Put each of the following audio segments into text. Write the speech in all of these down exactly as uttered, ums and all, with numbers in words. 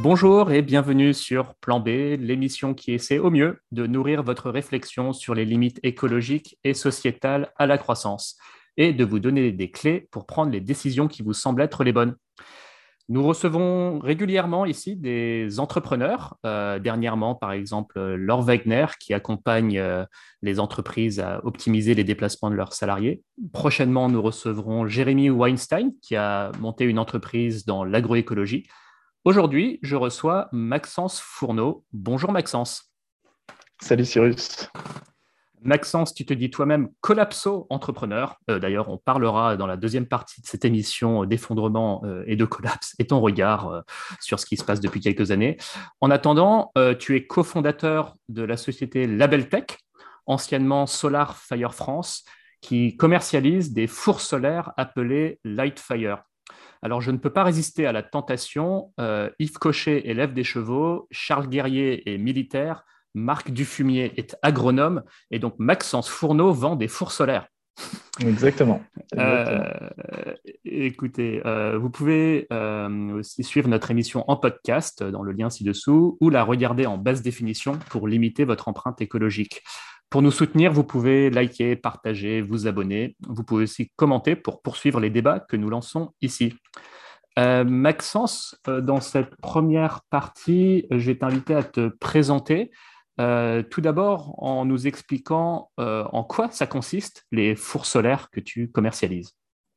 Bonjour et bienvenue sur Plan B, l'émission qui essaie au mieux de nourrir votre réflexion sur les limites écologiques et sociétales à la croissance et de vous donner des clés pour prendre les décisions qui vous semblent être les bonnes. Nous recevons régulièrement ici des entrepreneurs, euh, dernièrement par exemple Laure Wegner qui accompagne euh, les entreprises à optimiser les déplacements de leurs salariés. Prochainement, nous recevrons Jérémy Weinstein qui a monté une entreprise dans l'agroécologie. Aujourd'hui, je reçois Maxence Fourneau. Bonjour Maxence. Salut Cyrus. Maxence, tu te dis toi-même collapso entrepreneur. Euh, d'ailleurs, on parlera dans la deuxième partie de cette émission d'effondrement euh, et de collapse et ton regard euh, sur ce qui se passe depuis quelques années. En attendant, euh, tu es cofondateur de la société Labeltech, anciennement Solar Fire France, qui commercialise des fours solaires appelés Lightfire. Alors, je ne peux pas résister à la tentation. Euh, Yves Cochet, élève des chevaux, Charles Guerrier est militaire, Marc Dufumier est agronome, et donc Maxence Fourneau vend des fours solaires. Exactement. Exactement. Euh, écoutez, euh, vous pouvez euh, aussi suivre notre émission en podcast dans le lien ci-dessous ou la regarder en basse définition pour limiter votre empreinte écologique. Pour nous soutenir, vous pouvez liker, partager, vous abonner. Vous pouvez aussi commenter pour poursuivre les débats que nous lançons ici. Euh, Maxence, euh, dans cette première partie, je vais t'inviter à te présenter. Euh, tout d'abord, en nous expliquant euh, en quoi ça consiste, les fours solaires que tu commercialises.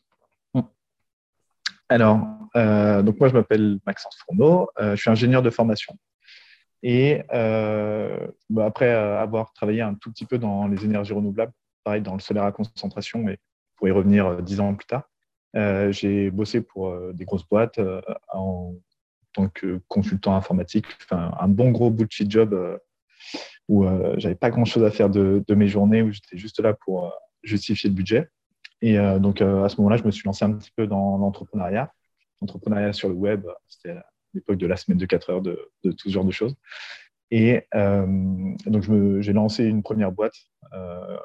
Alors, euh, donc moi, je m'appelle Maxence Fourneau, euh, je suis ingénieur de formation. Et euh, bah, après euh, avoir travaillé un tout petit peu dans les énergies renouvelables, pareil dans le solaire à concentration, mais pour y revenir euh, dix ans plus tard, euh, j'ai bossé pour euh, des grosses boîtes euh, en tant que consultant informatique, enfin, un bon gros bullshit job euh, où euh, j'avais pas grand-chose à faire de, de mes journées, où j'étais juste là pour euh, justifier le budget. Et euh, donc, euh, à ce moment-là, je me suis lancé un petit peu dans l'entrepreneuriat. L'entrepreneuriat sur le web, c'était à l'époque de la semaine de quatre heures, de, de tout ce genre de choses. Et euh, donc, je me, j'ai lancé une première boîte euh,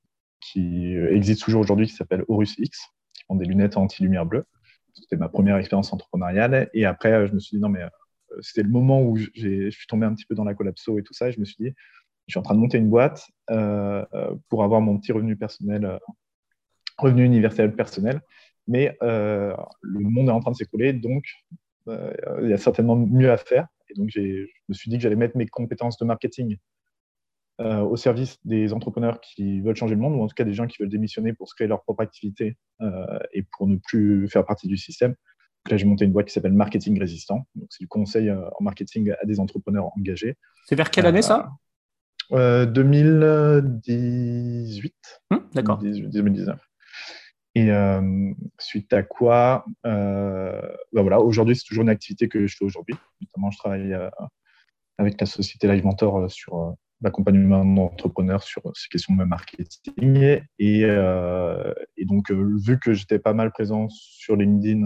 qui existe toujours aujourd'hui, qui s'appelle Horus X, qui font des lunettes anti-lumière bleue. C'était ma première expérience entrepreneuriale. Et après, je me suis dit, non, mais euh, c'était le moment où j'ai, je suis tombé un petit peu dans la collapso et tout ça. Et je me suis dit, je suis en train de monter une boîte euh, pour avoir mon petit revenu personnel, euh, revenu universel personnel. Mais euh, le monde est en train de s'écrouler, donc euh, il y a certainement mieux à faire. Et donc, j'ai, je me suis dit que j'allais mettre mes compétences de marketing euh, au service des entrepreneurs qui veulent changer le monde, ou en tout cas des gens qui veulent démissionner pour se créer leur propre activité euh, et pour ne plus faire partie du système. Donc là, j'ai monté une boîte qui s'appelle Marketing Résistant. Donc, c'est du conseil euh, en marketing à des entrepreneurs engagés. C'est vers quelle année ça euh, deux mille dix-huit. Hum, D'accord. deux mille dix-neuf. Et euh, suite à quoi, euh, ben voilà, aujourd'hui, c'est toujours une activité que je fais aujourd'hui. Notamment, je travaille euh, avec la société Live Mentor sur euh, l'accompagnement d'entrepreneurs sur ces questions de marketing. Et, euh, et donc, euh, vu que j'étais pas mal présent sur LinkedIn,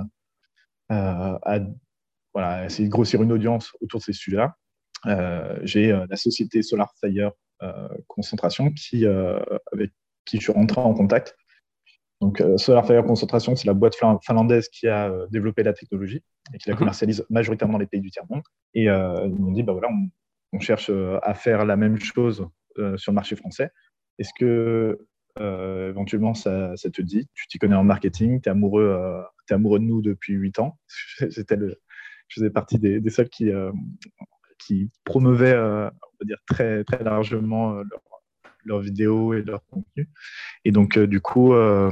euh, à voilà, essayer de grossir une audience autour de ces sujets-là, euh, j'ai euh, la société Solar Fire euh, Concentration qui, euh, avec qui je suis rentré en contact. Donc, euh, Solar Fire Concentration, c'est la boîte finlandaise qui a euh, développé la technologie et qui la commercialise majoritairement dans les pays du tiers-monde. Et euh, ils m'ont dit, bah voilà, on, on cherche euh, à faire la même chose euh, sur le marché français. Est-ce que euh, éventuellement ça, ça te dit? Tu t'y connais en marketing, tu es amoureux, euh, t'es amoureux de nous depuis huit ans. J'étais le, je faisais partie des, des seuls qui, euh, qui promeuvaient, euh, on peut dire, très, très largement euh, leur, leurs vidéos et leur contenu. Et donc, euh, du coup, euh,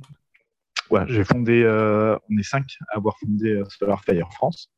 ouais, j'ai fondé, euh, on est cinq à avoir fondé euh, Solar Fire France.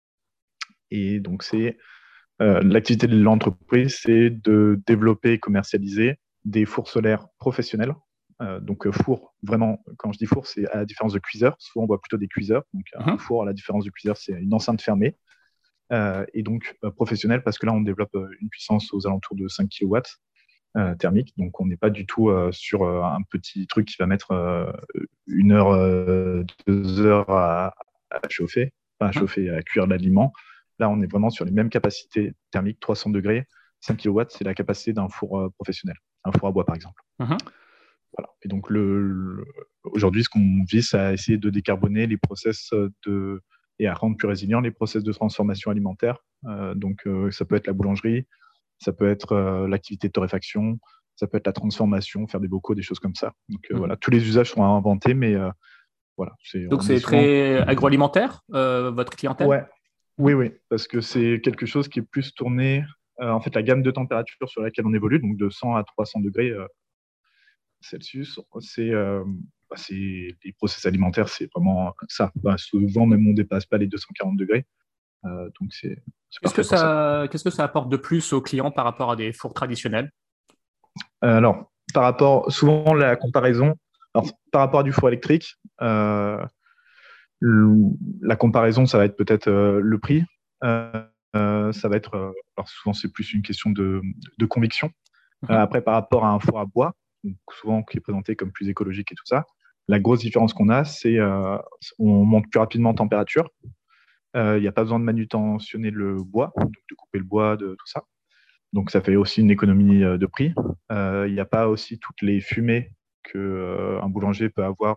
Et donc, c'est euh, l'activité de l'entreprise, c'est de développer et commercialiser des fours solaires professionnels. Euh, donc, euh, four, vraiment, quand je dis four, c'est à la différence de cuiseur. Souvent, on voit plutôt des cuiseurs. Donc, mm-hmm. Un four, à la différence du cuiseur, c'est une enceinte fermée. Euh, et donc, euh, professionnel, parce que là, on développe euh, une puissance aux alentours de cinq kilowatts. Euh, thermique, donc on n'est pas du tout euh, sur euh, un petit truc qui va mettre euh, une heure, euh, deux heures à, à chauffer, pas à chauffer, à cuire l'aliment. Là, on est vraiment sur les mêmes capacités thermiques, trois cents degrés, cinq kilowatts, c'est la capacité d'un four euh, professionnel, un four à bois par exemple. Uh-huh. Voilà. Et donc le, le, aujourd'hui, ce qu'on vise, c'est à essayer de décarboner les process de et à rendre plus résilients les process de transformation alimentaire. Euh, donc, euh, ça peut être la boulangerie, ça peut être euh, l'activité de torréfaction, ça peut être la transformation, faire des bocaux, des choses comme ça. Donc, euh, Mhm. voilà, tous les usages sont à inventer, mais euh, voilà, c'est, Donc on est c'est souvent. très agroalimentaire, euh, votre clientèle? Ouais, oui, oui, parce que c'est quelque chose qui est plus tourné. Euh, en fait, la gamme de température sur laquelle on évolue, donc de cent à trois cents degrés euh, Celsius, c'est euh, bah, c'est les process alimentaires, c'est vraiment ça. Bah, souvent, même on dépasse pas les deux cent quarante degrés, euh, donc c'est c'est Qu'est-ce que parfait pour ça. ça, qu'est-ce que ça apporte de plus aux clients par rapport à des fours traditionnels? Euh, alors, par rapport, souvent la comparaison, alors, par rapport à du four électrique, euh, le- la comparaison, ça va être peut-être euh, le prix. Euh, euh, ça va être, euh, alors souvent c'est plus une question de, de conviction. Euh, Mhm. après, par rapport à un four à bois, donc souvent qui est présenté comme plus écologique et tout ça, la grosse différence qu'on a, c'est euh, on monte plus rapidement en température. Euh, Il n'y a pas besoin de manutentionner le bois, donc de couper le bois, de tout ça. Donc ça fait aussi une économie euh, de prix. Euh, Il n'y a pas aussi toutes les fumées que euh, un boulanger peut avoir.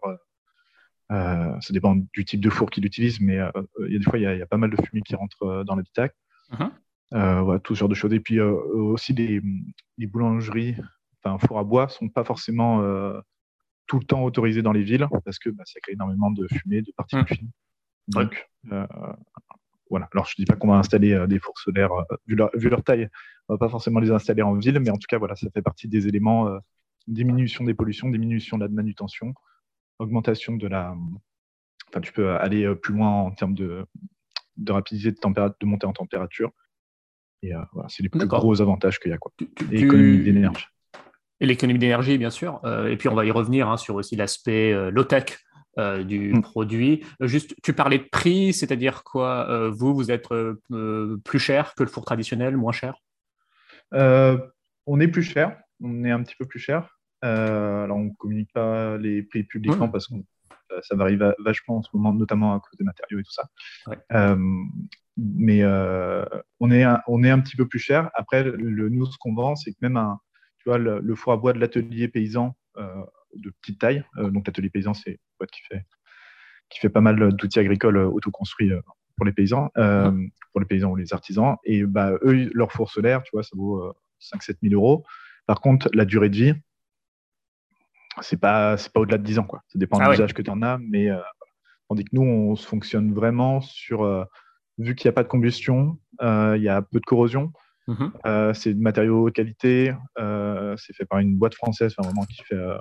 Euh, ça dépend du type de four qu'il utilise, mais euh, il y a des fois il y, a, il y a pas mal de fumée qui rentre euh, dans l'habitacle. Mhm. Euh, voilà, tout ce genre de choses. Et puis euh, aussi les, les boulangeries, enfin fours à bois, sont pas forcément euh, tout le temps autorisées dans les villes parce que bah, ça crée énormément de fumée, de particules Mhm. fines. Ouais. Donc euh, voilà. Alors je dis pas qu'on va installer euh, des fours solaires euh, vu, leur, vu leur taille, on va pas forcément les installer en ville, mais en tout cas voilà, ça fait partie des éléments euh, diminution des pollutions, diminution de la manutention, augmentation de la. Enfin, tu peux aller euh, plus loin en termes de, de rapidité de, tempéra- de montée en température. Et euh, voilà, c'est les plus D'accord. gros avantages qu'il y a, quoi. Tu, tu- Et économie tu- d'énergie. Et l'économie d'énergie, bien sûr. Euh, et puis, on va y revenir hein, sur aussi l'aspect euh, low-tech euh, du Mm. produit. Euh, Juste, tu parlais de prix, c'est-à-dire quoi? Euh, vous, vous êtes euh, euh, plus cher que le four traditionnel, moins cher? Euh, on est plus cher, on est un petit peu plus cher. Euh, alors, on ne communique pas les prix publiquement Mhm. parce que ça, ça varie va- vachement en ce moment, notamment à cause des matériaux et tout ça. Ouais. Euh, mais euh, on, est un, on est un petit peu plus cher. Après, le, nous, ce qu'on vend, c'est que même un, tu vois, le, le four à bois de l'atelier paysan euh, de petite taille, euh, donc l'atelier paysan, c'est une boîte qui fait, qui fait pas mal d'outils agricoles euh, autoconstruits euh, pour les paysans, euh, Mhm. pour les paysans ou les artisans. Et bah, eux, leur four solaire, tu vois, ça vaut euh, cinq sept mille euros. Par contre, la durée de vie, c'est pas, c'est pas au-delà de dix ans, quoi. Ça dépend de Ah oui. l'usage que tu en as, mais euh, tandis que nous, on se fonctionne vraiment sur, euh, vu qu'il n'y a pas de combustion, euh, il y a peu de corrosion, Mhm. euh, c'est de matériaux haute qualité, euh, c'est fait par une boîte française, enfin, vraiment qui fait, euh,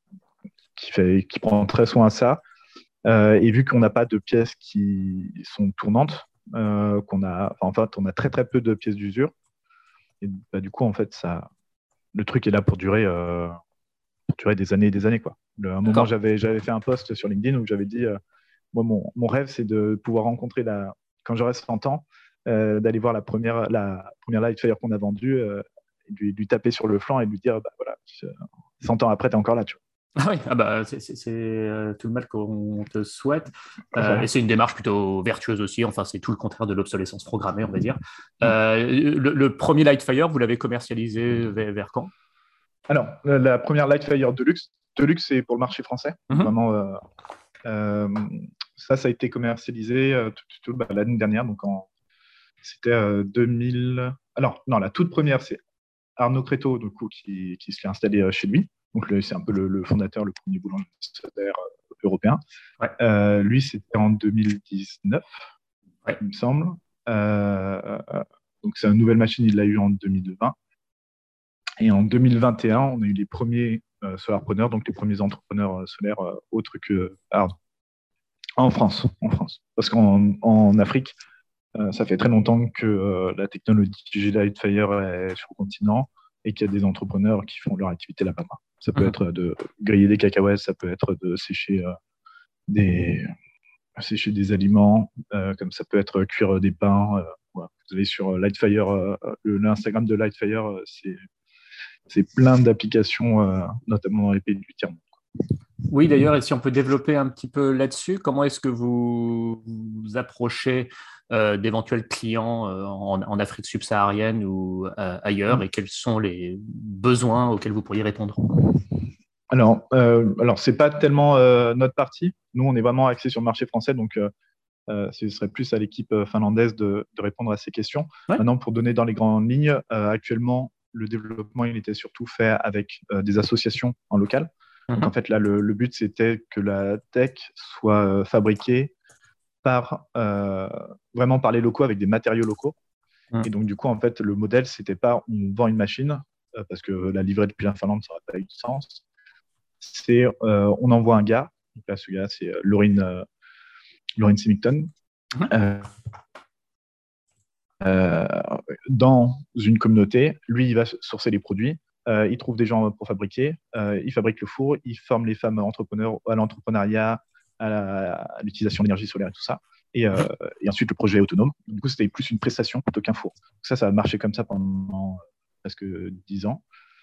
qui fait, qui prend très soin à ça. Euh, et vu qu'on n'a pas de pièces qui sont tournantes, euh, qu'on a, enfin, en fait, on a très très peu de pièces d'usure. Et bah, du coup, en fait, ça, le truc est là pour durer, euh, pour durer des années et des années, quoi. Le, à un moment, D'accord. j'avais, j'avais fait un post sur LinkedIn où j'avais dit, euh, moi, mon, mon rêve, c'est de pouvoir rencontrer la, quand j'aurai cent ans, euh, d'aller voir la première, la première Lightfire qu'on a vendue, euh, et lui, lui taper sur le flanc et lui dire, bah voilà, cent ans après, t'es encore là, tu Ah oui, ah bah, c'est c'est- c'est, euh, tout le mal qu'on te souhaite. vois. Euh, et Voilà. c'est une démarche plutôt vertueuse aussi. Enfin, c'est tout le contraire de l'obsolescence programmée, on va dire. Mm. Euh, le, le premier Lightfire, vous l'avez commercialisé vers, vers quand? Alors, la, la première Lightfire Deluxe, Deluxe, c'est pour le marché français. Donc, Mhm. vraiment, euh, euh, ça, ça a été commercialisé euh, tout, tout- tout, bah, l'année dernière. Donc, en, c'était euh, deux mille. Alors, non, la toute première, c'est Arnaud Créteau, du coup, qui, qui se l'est installé euh, chez lui. Donc, le- c'est un peu le, le fondateur, le premier boulanger solaire euh, européen. Ouais, Euh, lui, c'était en deux mille dix-neuf, ouais. il me semble. Euh, euh, donc, c'est une nouvelle machine, il l'a eu en deux mille vingt. Et en deux mille vingt et un, on a eu les premiers euh, solarpreneurs, donc les premiers entrepreneurs euh, solaires euh, autres que pardon, en France, en France. Parce qu'en en Afrique, euh, ça fait très longtemps que euh, la technologie Lightfire est sur le continent et qu'il y a des entrepreneurs qui font leur activité là-bas. Ça peut Mhm. être de griller des cacahuètes, ça peut être de sécher euh, des sécher des aliments, euh, comme ça peut être cuire des pains. Euh, voilà. Vous avez sur Lightfire, euh, le- l'Instagram de Lightfire, euh, c'est c'est plein d'applications, euh, notamment dans les pays du tiers-monde. Oui, d'ailleurs, et si on peut développer un petit peu là-dessus, comment est-ce que vous vous approchez euh, d'éventuels clients euh, en, en Afrique subsaharienne ou euh, ailleurs et quels sont les besoins auxquels vous pourriez répondre? Alors, euh, alors c'est pas tellement euh, notre partie. Nous, on est vraiment axé sur le marché français, donc euh, Euh, ce serait plus à l'équipe finlandaise de, de répondre à ces questions. Ouais. Maintenant, pour donner dans les grandes lignes, euh, actuellement, le développement, il était surtout fait avec euh, des associations en local. Donc, en Mhm. fait, là, le, le but, c'était que la tech soit euh, fabriquée par, euh, vraiment par les locaux avec des matériaux locaux. Mhm. Et donc, du coup, en fait, le modèle, c'était pas on vend une machine, euh, parce que la livrer depuis la Finlande, ça n'aurait pas eu de sens. C'est euh, on envoie un gars. Donc là, ce gars, c'est euh, Laurine, euh, Laurine Symington. Mhm. Euh, euh, dans une communauté. Lui, il va sourcer les produits. Euh, il trouve des gens pour fabriquer. Euh, il fabrique le four. Il forme les femmes entrepreneurs à l'entrepreneuriat, à, la, à l'utilisation de l'énergie solaire et tout ça. Et, euh, Mhm. et ensuite, le projet est autonome. Du coup, c'était plus une prestation plutôt qu'un four. Donc ça, ça a marché comme ça pendant presque dix ans.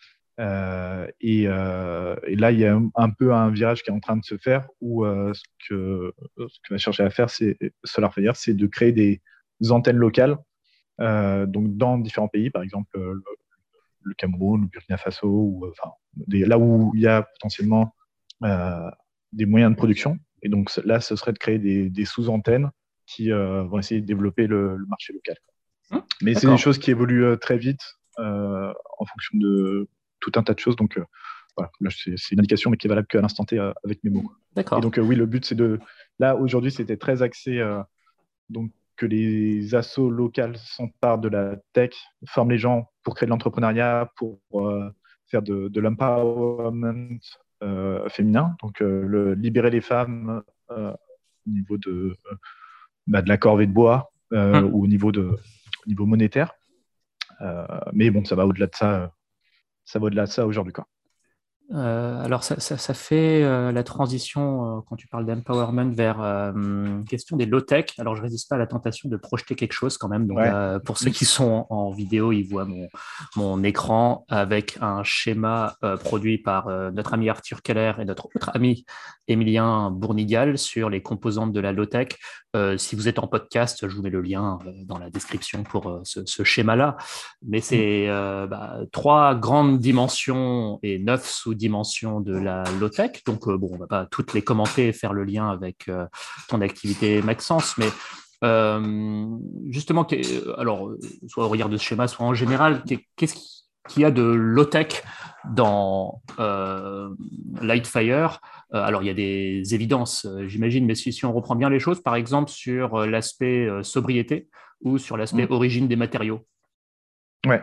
Euh, et, euh, et, là, il y a un, un peu un virage qui est en train de se faire où euh, ce que ce que va chercher à faire, c'est SolarFire, c'est de créer des antennes locales, euh, donc dans différents pays, par exemple le, le Cameroun, le Burkina Faso, ou enfin des, là où il y a potentiellement euh, des moyens de production. Et donc là, ce serait de créer des, des sous-antennes qui euh, vont essayer de développer le, le marché local. Mhm. Mais c'est des D'accord. choses qui évoluent euh, très vite euh, en fonction de tout un tas de choses. Donc, euh, voilà, là, c'est, c'est une indication, mais qui est valable qu'à l'instant T euh, avec mes mots. Et D'accord. donc, euh, oui, le but, c'est de. Là, aujourd'hui, c'était très axé. Euh, donc, que les assos locales s'emparent de la tech, forment les gens pour créer de l'entrepreneuriat, pour euh, faire de, de l'empowerment euh, féminin. Donc, euh, le, libérer les femmes euh, au niveau de, bah, de la corvée de bois euh, Mhm. ou au niveau, de, au niveau monétaire. Euh, mais bon, ça va au-delà de ça, euh, ça va au-delà de ça aujourd'hui, quoi. Euh, alors, ça, ça- ça fait euh, la transition, euh, quand tu parles d'empowerment, vers euh, hum, question des low-tech. Alors, je résiste pas à la tentation de projeter quelque chose quand même. Donc Ouais. là, pour ceux Mm. qui sont en, en vidéo, ils voient mon, mon écran avec un schéma euh, produit par euh, notre ami Arthur Keller et notre autre ami Émilien Bournigal sur les composantes de la low-tech. Euh, si vous êtes en podcast, je vous mets le lien euh, dans la description pour euh, ce, ce schéma-là. Mais Mm. c'est euh, bah, trois grandes dimensions et neuf sous-dimensions de la low-tech. Donc, euh, bon, on ne va pas toutes les commenter et faire le lien avec euh, ton activité Maxence, mais euh, justement, alors, soit au regard de ce schéma, soit en général, qu'est-ce qu'il y a de low-tech dans euh, Lightfire? Euh, alors, il y a des évidences, euh, j'imagine, mais si, si, on reprend bien les choses, par exemple, sur euh, l'aspect euh, sobriété ou sur l'aspect Mm. origine des matériaux. Ouais.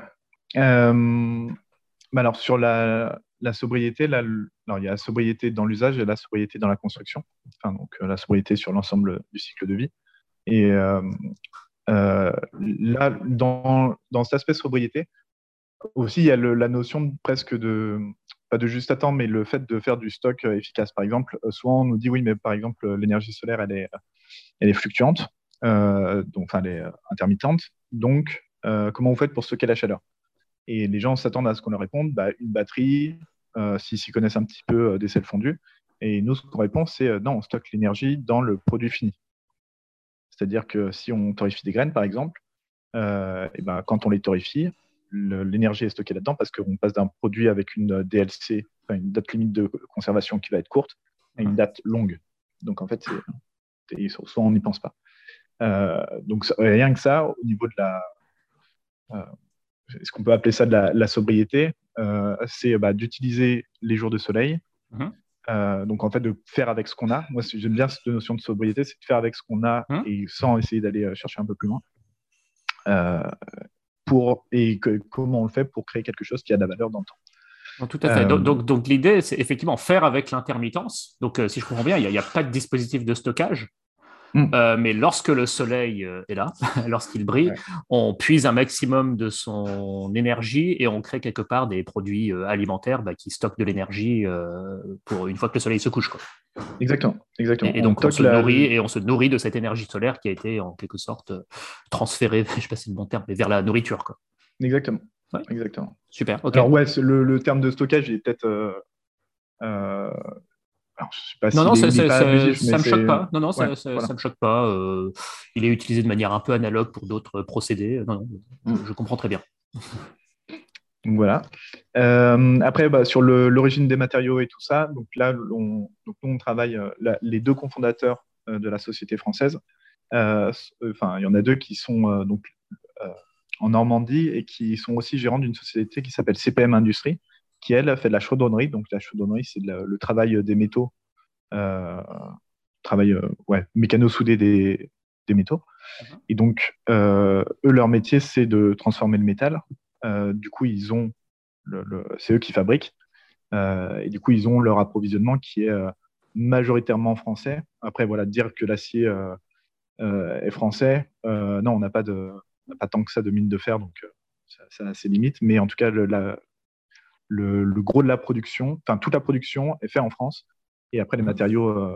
Euh, bah alors, sur la, la sobriété, là, le- alors, il y a la sobriété dans l'usage et la sobriété dans la construction. Enfin, donc, euh, la sobriété sur l'ensemble du cycle de vie. Et euh, euh, là, dans, dans cet aspect sobriété, aussi, il y a le- la notion de, presque de, pas de juste à temps, mais le fait de faire du stock euh, efficace. Par exemple, euh, souvent on nous dit oui, mais par exemple, euh, l'énergie solaire, elle est, elle est fluctuante, euh, donc, enfin, elle est euh, intermittente. Donc, euh, comment vous faites pour stocker la chaleur? Et les gens s'attendent à ce qu'on leur réponde, bah, une batterie, euh, s'ils s'y connaissent un petit peu, euh, des sels fondus. Et nous, ce qu'on répond, c'est euh, non, on stocke l'énergie dans le produit fini. C'est-à-dire que si on torréfie des graines, par exemple, euh, et ben, quand on les torréfie, le- l'énergie est stockée là-dedans parce qu'on passe d'un produit avec une D L C, enfin, une date limite de conservation qui va être courte, à une date longue. Donc en fait, c'est, c'est- soit on n'y pense pas. Euh, donc ça- rien que ça, au niveau de la, euh, est-ce qu'on peut appeler ça de la, la sobriété, euh, c'est bah, d'utiliser les jours de soleil. Mhm. Euh, donc en fait, de faire avec ce qu'on a. Moi, j'aime bien cette notion de sobriété, c'est de faire avec ce qu'on a Mhm. et sans essayer d'aller euh, chercher un peu plus loin. Euh, pour, et que, comment on le fait pour créer quelque chose qui a de la valeur dans le temps. Donc, tout à fait. Euh, Donc, donc, donc, l'idée, c'est effectivement faire avec l'intermittence. Donc, euh, si je comprends bien, il n'y a, a, pas de dispositif de stockage. hmm, Euh, mais lorsque le soleil euh, est là, lorsqu'il brille, ouais, on puise un maximum de son énergie et on crée quelque part des produits euh, alimentaires bah, qui stockent de l'énergie euh, pour une fois que le soleil se couche, quoi. exactement, exactement. Et, et On donc on stocke se la, nourrit et on se nourrit de cette énergie solaire qui a été en quelque sorte euh, transférée, je ne sais pas si c'est le bon terme, mais vers la nourriture, quoi. exactement, Ouais, exactement. super, ok. Alors ouais, le, le, terme de stockage il est peut-être, euh, euh, alors, je sais pas Non, s'il non, est, ça, il est ça, pas ça, abusif, mais ça me choque c'est, pas. Non, non, ouais, ça, ça, voilà. ça me choque pas. Euh, il est utilisé de manière un peu analogue pour d'autres procédés. Non, non, je, Hmm. je comprends très bien. Donc voilà. Euh, après, bah, sur le, l'origine des matériaux et tout ça, donc là, on, donc nous, on travaille, euh, la- les deux cofondateurs euh, de la société française, euh, enfin, il y en a deux qui sont euh, donc euh, en Normandie et qui sont aussi gérants d'une société qui s'appelle C P M Industrie, qui elle fait de la chaudronnerie. Donc la chaudronnerie, c'est de la- le travail des métaux, euh, travail euh, ouais, mécano-soudé des, des métaux. Mhm. Et donc euh, eux, leur métier, c'est de transformer le métal. Euh, du coup, ils ont le, le- c'est eux qui fabriquent. Euh, et du coup, ils ont leur approvisionnement qui est euh, majoritairement français. Après, voilà, dire que l'acier euh, euh, est français, euh, non, on n'a pas de, on n'a pas tant que ça de mine de fer, donc euh, ça, ça a ses limites. Mais en tout cas, le, la- le, le gros de la production, enfin toute la production est fait en France. Et après, les Mhm. matériaux euh,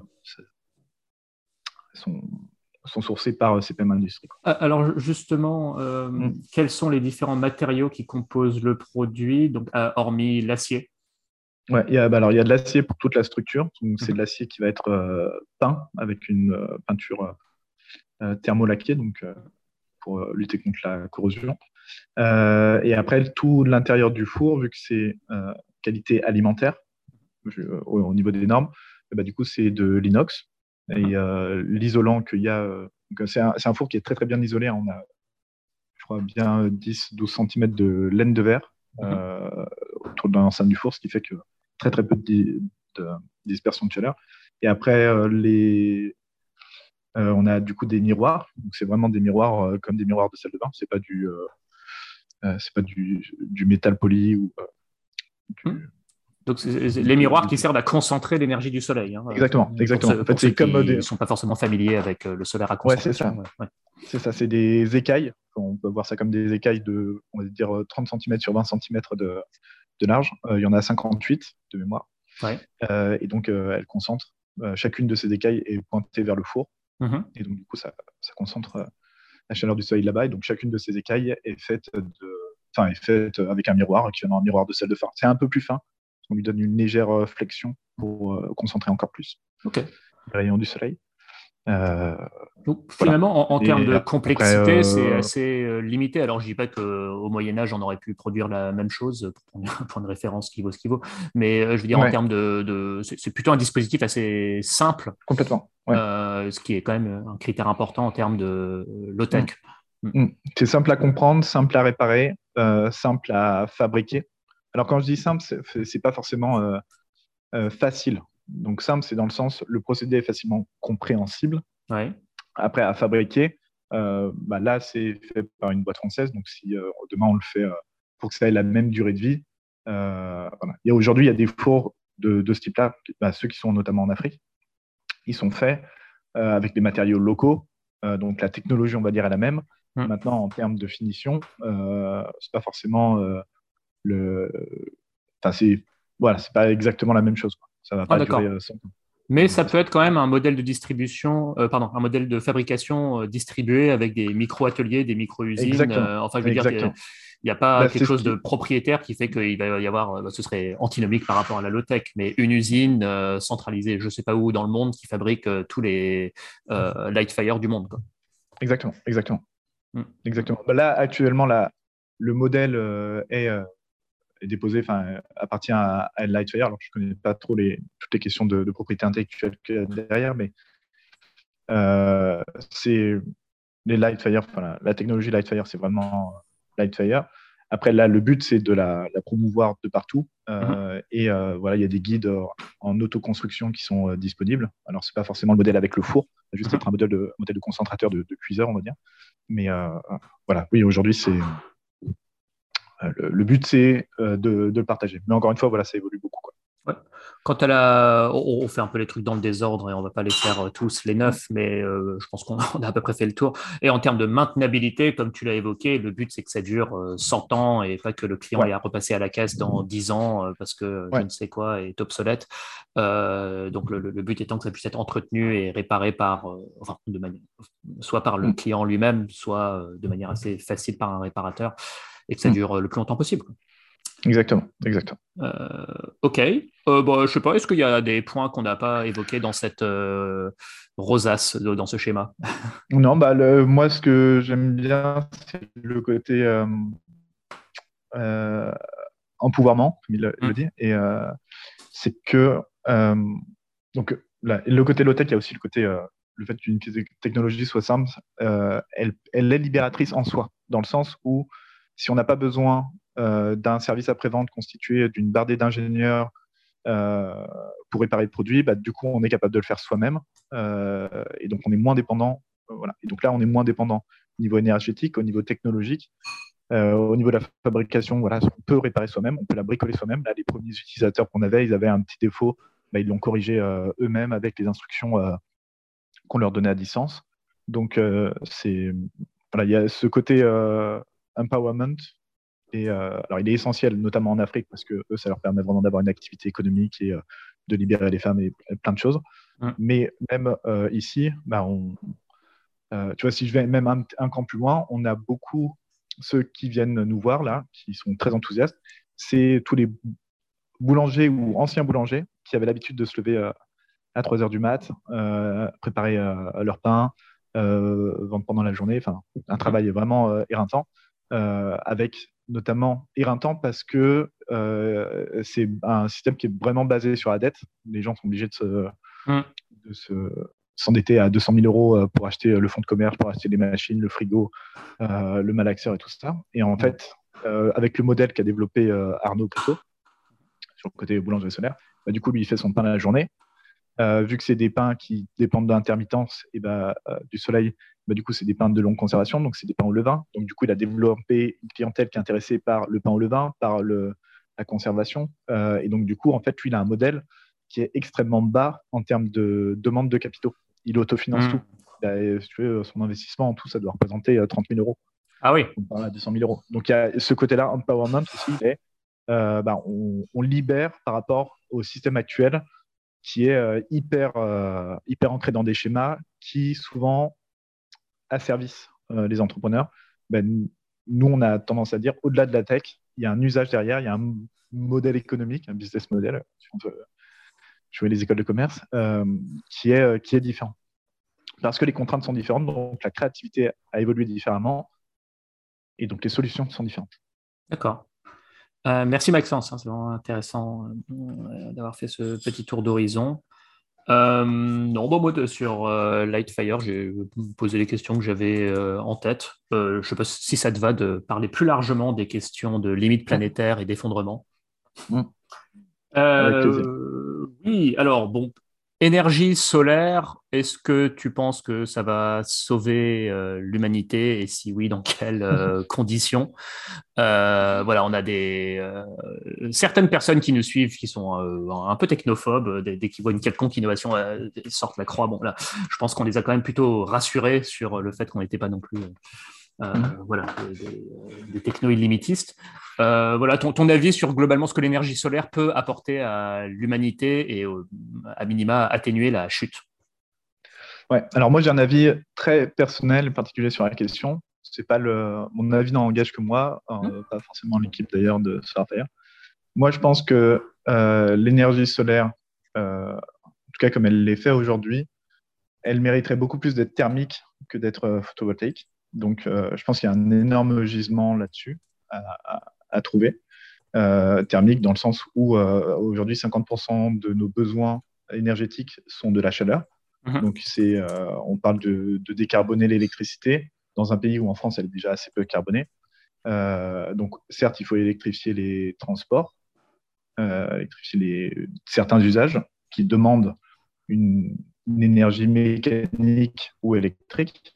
sont, sont sourcés par euh, C P M Industries, quoi. Ah, alors justement, euh, Mm. quels sont les différents matériaux qui composent le produit, donc euh, hormis l'acier? Ouais, il y a, bah alors, il y a de l'acier pour toute la structure. Donc, c'est de Mhm. l'acier qui va être euh, peint avec une euh, peinture euh, thermolaquée, donc euh, pour euh, lutter contre la corrosion. Euh, et après, tout l'intérieur du four, vu que c'est euh, qualité alimentaire, je- au, au niveau des normes, eh ben, du coup, c'est de l'inox. Et Mhm. euh, l'isolant qu'il y a, euh, donc, c'est un, c'est un four qui est très très bien isolé. On a, je crois, bien dix douze centimètres de laine de verre Mhm. euh, autour de l'enceinte du four, ce qui fait que très très peu de, di- de dispersion de chaleur. Et après, euh, les, euh, on a du coup des miroirs. Donc, c'est vraiment des miroirs euh, comme des miroirs de salle de bain. C'est pas du, euh, euh, c'est pas du, du métal poli ou euh, Mhm. du, Donc, c'est c'est les de- miroirs de- qui servent à concentrer l'énergie du soleil, hein, Exactement, pour exactement. ceux, En fait, pour ceux c'est comme euh, qui ne des. sont pas forcément familiers avec euh, le solaire à Ouais, c'est concentration. ça. Ouais, ouais. C'est ça, c'est des écailles. On peut voir ça comme des écailles de, on va dire, euh, trente centimètres sur vingt centimètres de, de large. Euh, il y en a cinquante-huit de mémoire. Ouais. Euh, et donc, euh, elles concentrent. Euh, chacune de ces écailles est pointée vers le four. Mhm. Et donc, du coup, ça, ça concentre euh, la chaleur du soleil là-bas. Et donc, chacune de ces écailles est faite de, enfin, est faite avec un miroir, qui est un miroir de sel de fin. C'est un peu plus fin. On lui donne une légère euh, flexion pour euh, concentrer encore plus Ok. les rayons du soleil. Euh, Donc, voilà. finalement, en, en termes Et de après, complexité, c'est euh, assez euh, limité. Alors, je dis pas qu'au Moyen Âge, on aurait pu produire la même chose, pour prendre un point de référence qui vaut ce qui vaut. Mais euh, je veux dire, en ouais, termes de, de- c'est c'est plutôt un dispositif assez simple, complètement. Ouais. euh, ce qui est quand même un critère important en termes de euh, Mm. low-tech. Mm. Mm. C'est simple à comprendre, simple à réparer, euh, simple à fabriquer. Alors quand je dis simple, c'est c'est pas forcément euh, euh, facile. Donc simple, c'est dans le sens le procédé est facilement compréhensible. Ouais. Après à fabriquer, euh, bah là c'est fait par une boîte française. Donc si euh, demain on le fait euh, pour que ça ait la même durée de vie, euh, voilà. Et aujourd'hui il y a des fours de, de ce type-là, bah, ceux qui sont notamment en Afrique, ils sont faits euh, avec des matériaux locaux. Euh, donc la technologie, on va dire, est la même. Mm. Maintenant, en termes de finition, euh, c'est pas forcément euh, le. Enfin, c'est voilà, c'est pas exactement la même chose, quoi. Ça va Ah, pas durer d'accord. euh, cent ans. Mais Donc, ça ça peut sera être quand même un modèle de distribution, euh, pardon, un modèle de fabrication euh, distribué avec des micro-ateliers, des micro-usines. exactement, euh, enfin, je veux dire qu'il exactement. n'y a pas Bah, quelque c'est ce chose de qui. propriétaire qui fait qu'il va y avoir, euh, bah, ce serait antinomique par rapport à la low-tech, mais une usine euh, centralisée, je ne sais pas où dans le monde, qui fabrique euh, tous les euh, Lightfire du monde, quoi. Exactement, exactement, Mm, mm. exactement. Bah, là, actuellement, là, le modèle euh, est, euh, est déposé, enfin, appartient à, à Lightfire. Alors, je connais pas trop les, toutes les questions de, de propriété intellectuelle qu'il y a derrière, mais euh, c'est les Lightfire, enfin, la, la technologie Lightfire, c'est vraiment Lightfire. Après, là, le but, c'est de la, la promouvoir de partout. Mhm. Euh, et euh, voilà, il y a des guides euh, en autoconstruction qui sont euh, disponibles. Alors, c'est pas forcément le modèle avec le four, ça va juste Mhm. être un modèle de, un modèle de concentrateur, de, de cuiseur, on va dire. Mais euh, voilà, oui, aujourd'hui, c'est euh, le, le but, c'est euh, de, de le partager. Mais encore une fois, voilà, ça évolue beaucoup, quoi. Ouais. Quant à la, on, on fait un peu les trucs dans le désordre et on va pas les faire euh, tous les Mm. neuf, mais euh, je pense qu'on on a à peu près fait le tour. Et en termes de maintenabilité, comme tu l'as évoqué, le but c'est que ça dure euh, cent ans et pas que le client Ouais, ait à repasser à la caisse dans dix ans euh, parce que je ouais. ne sais quoi est obsolète. Euh, donc le, le- le but étant que ça puisse être entretenu et réparé par, euh, enfin, de manière, soit par le Mm. client lui-même, soit euh, de manière assez facile par un réparateur et que ça Mm. dure euh, le plus longtemps possible, quoi. Exactement, exactement. Euh, ok. Euh, bon, je sais pas, est-ce qu'il y a des points qu'on n'a pas évoqués dans cette euh, rosace, de- dans ce schéma? Non, bah, le, moi, ce que j'aime bien, c'est le côté euh, euh, empouvoirment, comme il le, le Hmm. dit. Et euh, c'est que, euh, donc, là, le côté low-tech, il y a aussi le côté euh, le fait qu'une technologie soit simple, euh, elle, elle est libératrice en soi, dans le sens où si on n'a pas besoin euh, d'un service après-vente constitué d'une bardée d'ingénieurs euh, pour réparer le produit, bah, du coup, on est capable de le faire soi-même. Euh, et donc, on est moins dépendant. Euh, voilà. Et donc là, on est moins dépendant au niveau énergétique, au niveau technologique. Euh, au niveau de la fabrication, voilà, on peut réparer soi-même, on peut la bricoler soi-même. Là, les premiers utilisateurs qu'on avait, ils avaient un petit défaut, bah, ils l'ont corrigé euh, eux-mêmes avec les instructions euh, qu'on leur donnait à distance. Donc, euh, c'est, voilà, il y a ce côté euh, empowerment. Et, euh, alors, il est essentiel, notamment en Afrique, parce que eux, ça leur permet vraiment d'avoir une activité économique et euh, de libérer les femmes et, et plein de choses. Mm. Mais même euh, ici, bah, on, euh, tu vois, si je vais même un, un camp plus loin, on a beaucoup ceux qui viennent nous voir là, qui sont très enthousiastes. C'est tous les boulangers ou anciens boulangers qui avaient l'habitude de se lever euh, à trois heures du mat, euh, préparer euh, leur pain, euh, vendre pendant la journée. Enfin, un Mm. travail vraiment euh, éreintant, euh, avec notamment éreintant parce que euh, c'est un système qui est vraiment basé sur la dette. Les gens sont obligés de se, Mm. de se s'endetter à deux cent mille euros euh, pour acheter le fonds de commerce, pour acheter les machines, le frigo, euh, le malaxeur et tout ça. Et en Mm. fait, euh, avec le modèle qu'a développé euh, Arnaud Plutôt, sur le côté boulangerie solaire, bah, du coup, lui, il fait son pain la journée. Euh, vu que c'est des pains qui dépendent de l'intermittence et bah, euh, du soleil, bah, du coup, c'est des pains de longue conservation, donc c'est des pains au levain. Donc, du coup, il a développé une clientèle qui est intéressée par le pain au levain, par le, la conservation. Euh, et donc, du coup, en fait, lui, il a un modèle qui est extrêmement bas en termes de demande de capitaux. Il autofinance tout. Mm. Il a, si tu veux, son investissement en tout, ça doit représenter euh, trente mille euros. Ah oui. On parle à deux cent mille euros. Donc, il y a ce côté-là, empowerment aussi, il est, euh, bah, on, on libère par rapport au système actuel qui est euh, hyper, euh, hyper ancré dans des schémas qui souvent asservissent euh, les entrepreneurs. Ben, nous, on a tendance à dire, au-delà de la tech, il y a un usage derrière, il y a un modèle économique, un business model, si on veut jouer les écoles de commerce, euh, qui, est, euh, qui est différent. Parce que les contraintes sont différentes, donc la créativité a évolué différemment, et donc les solutions sont différentes. D'accord. Euh, merci Maxence, hein, c'est vraiment intéressant euh, d'avoir fait ce petit tour d'horizon. Euh, non, bon, moi, de- sur euh, Lightfire, j'ai posé les questions que j'avais euh, en tête. Euh, je ne sais pas si ça te va de parler plus largement des questions de limites Ouais. planétaires et d'effondrement. Mmh. Avec plaisir. Euh, oui, alors, bon, énergie solaire, est-ce que tu penses que ça va sauver euh, l'humanité et si oui, dans quelles euh, conditions? Euh, voilà, on a des euh, certaines personnes qui nous suivent qui sont euh, un peu technophobes euh, dès, dès qu'ils voient une quelconque innovation, euh, ils sortent la croix. Bon, là, je pense qu'on les a quand même plutôt rassurés sur le fait qu'on n'était pas non plus euh, Mmh. voilà, des, des, des techno illimitistes. Euh, voilà, ton, ton avis sur globalement ce que l'énergie solaire peut apporter à l'humanité et euh, à minima atténuer la chute. Ouais. Alors moi j'ai un avis très personnel, particulier sur la question. C'est pas le, mon avis n'en engage que moi, euh, pas forcément l'équipe d'ailleurs de Savoir. Moi je pense que euh, l'énergie solaire, euh, en tout cas comme elle l'est fait aujourd'hui, elle mériterait beaucoup plus d'être thermique que d'être euh, photovoltaïque. Donc euh, je pense qu'il y a un énorme gisement là-dessus à, à, à trouver. Euh, thermique dans le sens où euh, aujourd'hui cinquante pour cent de nos besoins énergétiques sont de la chaleur. Mhm. Donc, c'est, euh, on parle de, de décarboner l'électricité dans un pays où en France, elle est déjà assez peu carbonée. Euh, donc, certes, il faut électrifier les transports, euh, électrifier les, certains usages qui demandent une, une énergie mécanique ou électrique.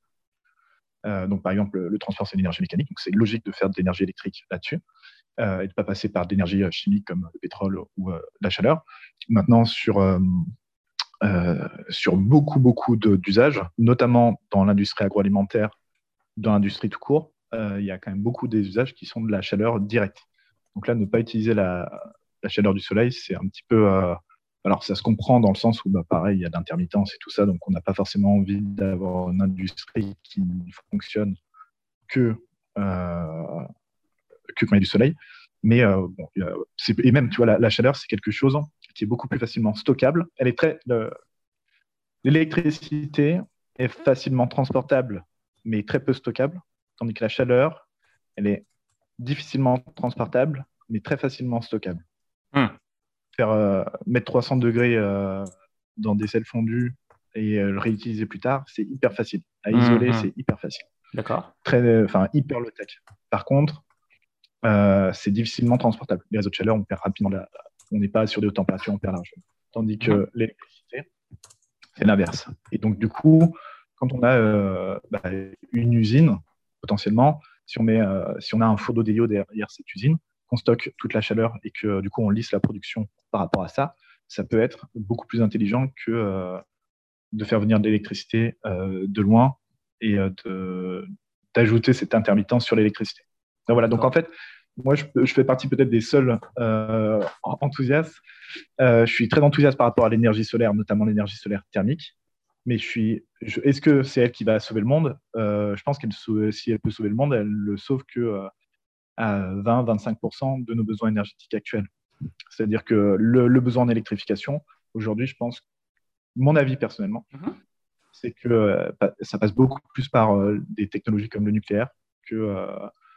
Euh, donc, par exemple, le, le transport, c'est l'énergie mécanique. Donc, c'est logique de faire de l'énergie électrique là-dessus euh, et de ne pas passer par de l'énergie chimique comme le pétrole ou euh, la chaleur. Maintenant, sur, euh, euh, sur beaucoup, beaucoup d'usages, notamment dans l'industrie agroalimentaire, dans l'industrie tout court, euh, il y a quand même beaucoup des usages qui sont de la chaleur directe. Donc là, ne pas utiliser la, la chaleur du soleil, c'est un petit peu... Euh, alors, ça se comprend dans le sens où, bah, pareil, il y a de l'intermittence et tout ça, donc on n'a pas forcément envie d'avoir une industrie qui fonctionne que, euh, que quand il y a du soleil. Mais, euh, bon, et même, tu vois, la, la chaleur, c'est quelque chose qui est beaucoup plus facilement stockable. Elle est très... Le, L'électricité est facilement transportable, mais très peu stockable, tandis que la chaleur, elle est difficilement transportable, mais très facilement stockable. Hmm. Faire euh, mettre trois cents degrés euh, dans des sels fondus et euh, le réutiliser plus tard, c'est hyper facile. À isoler, Mhm. c'est hyper facile. D'accord. Très, enfin, hyper low-tech. Par contre, euh, c'est difficilement transportable. Les réseaux de chaleur, on perd rapidement la... On n'est pas sur des hautes températures, on perd largement. Tandis Mhm. que l'électricité, c'est l'inverse. Et donc, du coup, quand on a euh, bah, une usine, potentiellement, si on, met, euh, si on a un four d'eau déo derrière cette usine, qu'on stocke toute la chaleur et que du coup on lisse la production par rapport à ça, ça peut être beaucoup plus intelligent que euh, de faire venir de l'électricité euh, de loin et euh, de, d'ajouter cette intermittence sur l'électricité. Donc, voilà, donc en D'accord. fait, moi je, je fais partie peut-être des seuls euh, enthousiastes. Euh, je suis très enthousiaste par rapport à l'énergie solaire, notamment l'énergie solaire thermique. Mais je suis, je, est-ce que c'est elle qui va sauver le monde? Euh, je pense qu'elle sauve, si elle peut sauver le monde, elle le sauve que euh, à vingt à vingt-cinq pour cent de nos besoins énergétiques actuels. C'est-à-dire que le, le besoin en électrification, aujourd'hui, je pense, mon avis personnellement, Mhm. c'est que euh, ça passe beaucoup plus par euh, des technologies comme le nucléaire que euh,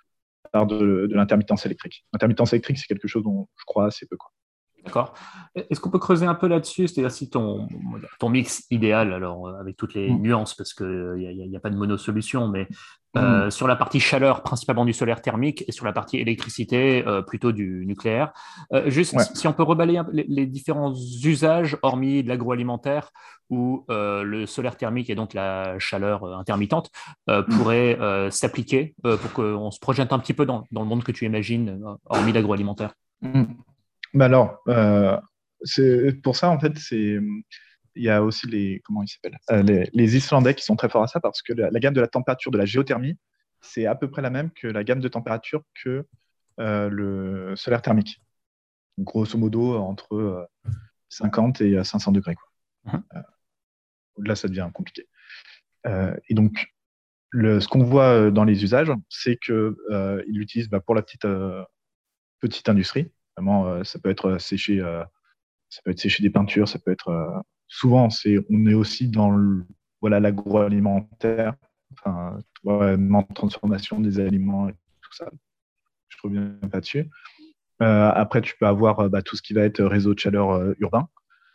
par de, de l'intermittence électrique. L'intermittence électrique, c'est quelque chose dont je crois assez peu, quoi. D'accord. Est-ce qu'on peut creuser un peu là-dessus? C'est-à-dire si ton, ton mix idéal, alors euh, avec toutes les Mm. nuances, parce qu'il n'y a, y a- y a pas de monosolution, mais Mm. euh, sur la partie chaleur, principalement du solaire thermique, et sur la partie électricité, euh, plutôt du nucléaire. Euh, juste Ouais. si si on peut rebalayer un peu les, les différents usages, hormis de l'agroalimentaire, où euh, le solaire thermique et donc la chaleur euh, intermittente euh, Mm. pourraient euh, s'appliquer euh, pour qu'on se projette un petit peu dans, dans le monde que tu imagines, euh, hormis l'agroalimentaire. Mm. Bah alors, euh, c'est pour ça en fait, c'est il y a aussi les comment ils s'appellent Euh, les, les Islandais qui sont très forts à ça parce que la, la gamme de la température de la géothermie, c'est à peu près la même que la gamme de température que euh, le solaire thermique. Grosso modo entre euh, cinquante et cinq cents degrés, quoi. Mhm. Au-delà, ça devient compliqué. Euh, et donc, le, ce qu'on voit euh, dans les usages, c'est que euh, ils l'utilisent bah, pour la petite euh, petite industrie. Vraiment, euh, ça peut être séché euh, ça peut être sécher des peintures, ça peut être euh, souvent c'est on est aussi dans le, voilà l'agroalimentaire, enfin ouais, dans la transformation des aliments et tout ça. Je reviens pas dessus. Euh, après, tu peux avoir euh, bah, tout ce qui va être réseau de chaleur euh, urbain.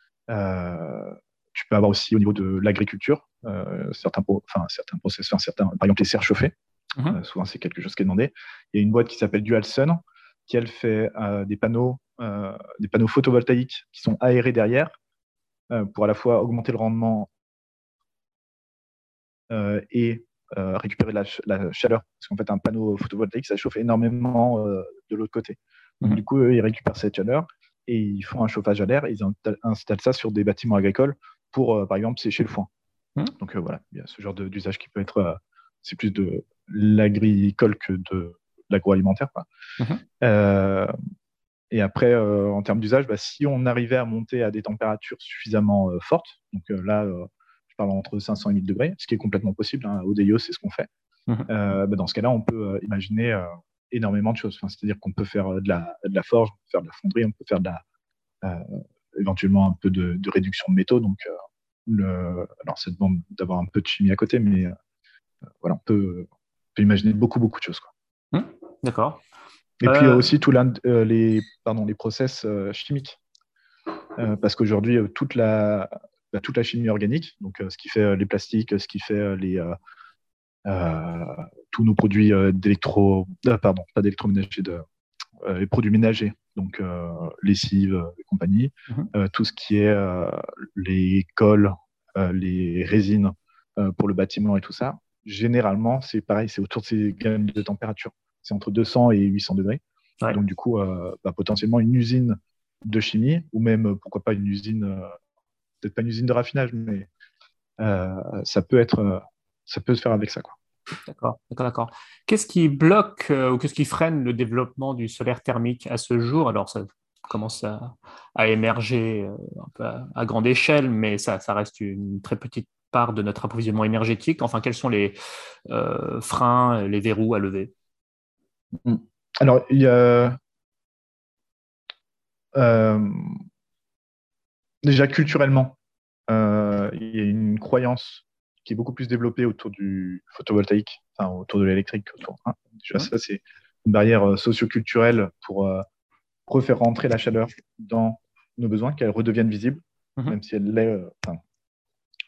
Euh, Tu peux avoir aussi au niveau de l'agriculture euh, certains, pro- enfin, certains process, enfin, certains, par exemple les serres chauffées. Mhm. Euh, souvent, c'est quelque chose qui est demandé. Il y a une boîte qui s'appelle Dual Sun qui elle fait euh, des panneaux, euh, des panneaux photovoltaïques qui sont aérés derrière euh, pour à la fois augmenter le rendement euh, et euh, récupérer la, ch- la chaleur. Parce qu'en fait, un panneau photovoltaïque, ça chauffe énormément euh, de l'autre côté. Donc, du Mhm. coup, eux, ils récupèrent cette chaleur et ils font un chauffage à l'air et ils installent, installent ça sur des bâtiments agricoles pour, euh, par exemple, sécher le foin. Mhm. Donc, euh, voilà, il y a ce genre de- d'usage qui peut être. Euh, c'est plus de l'agricole que de l'agroalimentaire, quoi. Mhm. Euh, et après, euh, en termes d'usage, bah, si on arrivait à monter à des températures suffisamment euh, fortes, donc euh, là, euh, je parle entre cinq cents et mille degrés, ce qui est complètement possible, hein, au D I O, c'est ce qu'on fait. Mhm. Euh, bah, dans ce cas-là, on peut euh, imaginer euh, énormément de choses. Enfin, c'est-à-dire qu'on peut faire euh, de la, de la forge, on peut faire de la fonderie, on peut faire de la, euh, éventuellement un peu de, de réduction de métaux. Donc, euh, le, alors, ça demande d'avoir un peu de chimie à côté, mais euh, voilà, on peut, on peut imaginer beaucoup, beaucoup de choses, quoi. Mhm. D'accord. Et puis Euh, aussi tous euh, les, pardon, les process euh, chimiques. Euh, parce qu'aujourd'hui, euh, toute la, bah, toute la chimie organique, donc euh, ce qui fait euh, les plastiques, ce qui fait euh, les, euh, euh, tous nos produits euh, d'électro, euh, pardon, pas d'électroménager, de, euh, les produits ménagers, donc euh, lessive euh, et compagnie, mhm. euh, tout ce qui est euh, les cols, euh, les résines euh, pour le bâtiment et tout ça, généralement, c'est pareil, c'est autour de ces gammes de température. C'est entre deux cents et huit cents degrés. Ouais. Donc, du coup, euh, bah, potentiellement une usine de chimie, ou même, euh, pourquoi pas, une usine, euh, peut-être pas une usine de raffinage, mais euh, ça peut être, euh, ça peut se faire avec ça, quoi. D'accord, d'accord, d'accord. Qu'est-ce qui bloque euh, ou qu'est-ce qui freine le développement du solaire thermique à ce jour? Alors, ça commence à, à émerger euh, un peu à, à grande échelle, mais ça, ça reste une très petite part de notre approvisionnement énergétique. Enfin, quels sont les euh, freins, les verrous à lever? Mm. Alors, il y a euh, déjà culturellement, euh, il y a une croyance qui est beaucoup plus développée autour du photovoltaïque, enfin autour de l'électrique. Autour, hein. Déjà, Mhm. ça, c'est une barrière euh, socio-culturelle pour euh, refaire rentrer la chaleur dans nos besoins, qu'elle redevienne visible, Mhm. même si elle l'est. Euh, enfin,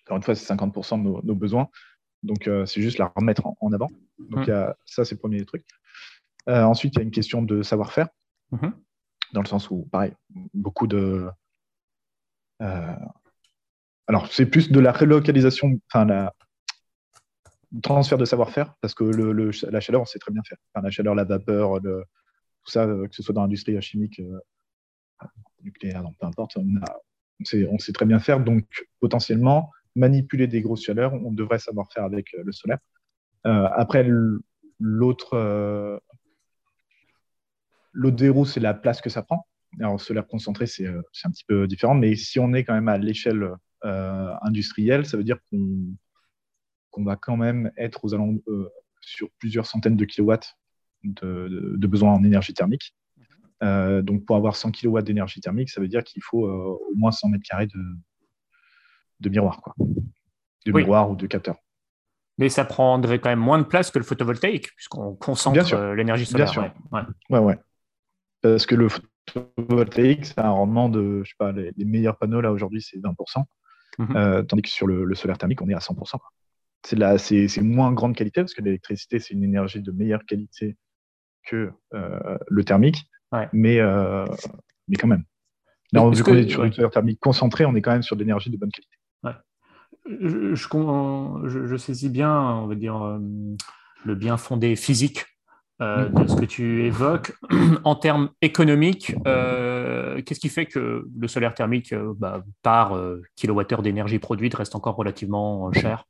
Encore une fois, c'est cinquante pour cent de nos, nos besoins. Donc, euh, c'est juste la remettre en, en avant. Donc, Mmh. il y a, ça, c'est le premier truc. Euh, ensuite, il y a une question de savoir-faire, Mmh. dans le sens où, pareil, beaucoup de... Euh, alors, c'est plus de la relocalisation, enfin, la, le transfert de savoir-faire, parce que le, le, la chaleur, on sait très bien faire. Enfin, la chaleur, la vapeur, le, tout ça, euh, que ce soit dans l'industrie chimique, euh, nucléaire, non, peu importe, on, a, on, sait, on sait très bien faire. Donc, potentiellement, manipuler des grosses chaleurs, on devrait savoir faire avec euh, le solaire. Euh, après, l'autre euh, l'autre verrou, c'est la place que ça prend. Alors, le solaire concentré, c'est euh, un petit peu différent, mais si on est quand même à l'échelle euh, industrielle, ça veut dire qu'on qu'on va quand même être aux alentours, euh, sur plusieurs centaines de kilowatts de, de, de besoins en énergie thermique. Euh, donc, pour avoir cent kilowatts d'énergie thermique, ça veut dire qu'il faut euh, au moins cent mètres carrés de, de miroirs, quoi. De Oui, miroirs ou de capteurs. mais ça prendrait quand même moins de place que le photovoltaïque, puisqu'on Bien concentre sûr, euh, l'énergie bien solaire. sûr. Ouais, ouais. Ouais, ouais. Parce que le photovoltaïque, c'est un rendement de, je sais pas, les, les meilleurs panneaux, là, aujourd'hui, c'est vingt pour cent. Mmh. Euh, tandis que sur le, le solaire thermique, on est à cent pour cent. C'est la- c'est- c'est moins grande qualité, parce que l'électricité, c'est une énergie de meilleure qualité que euh, le thermique, Ouais. mais, euh, mais quand même. Là, Est-ce vu qu'on est que, sur ouais, du solaire thermique concentré, on est quand même sur de l'énergie de bonne qualité. ouais. Je, je, con- je- je saisis bien, on va dire, euh, le bien fondé physique euh, de ce Mm. que tu évoques. En termes économiques, euh, qu'est-ce qui fait que le solaire thermique, euh, bah, par euh, kilowattheure d'énergie produite, reste encore relativement cher?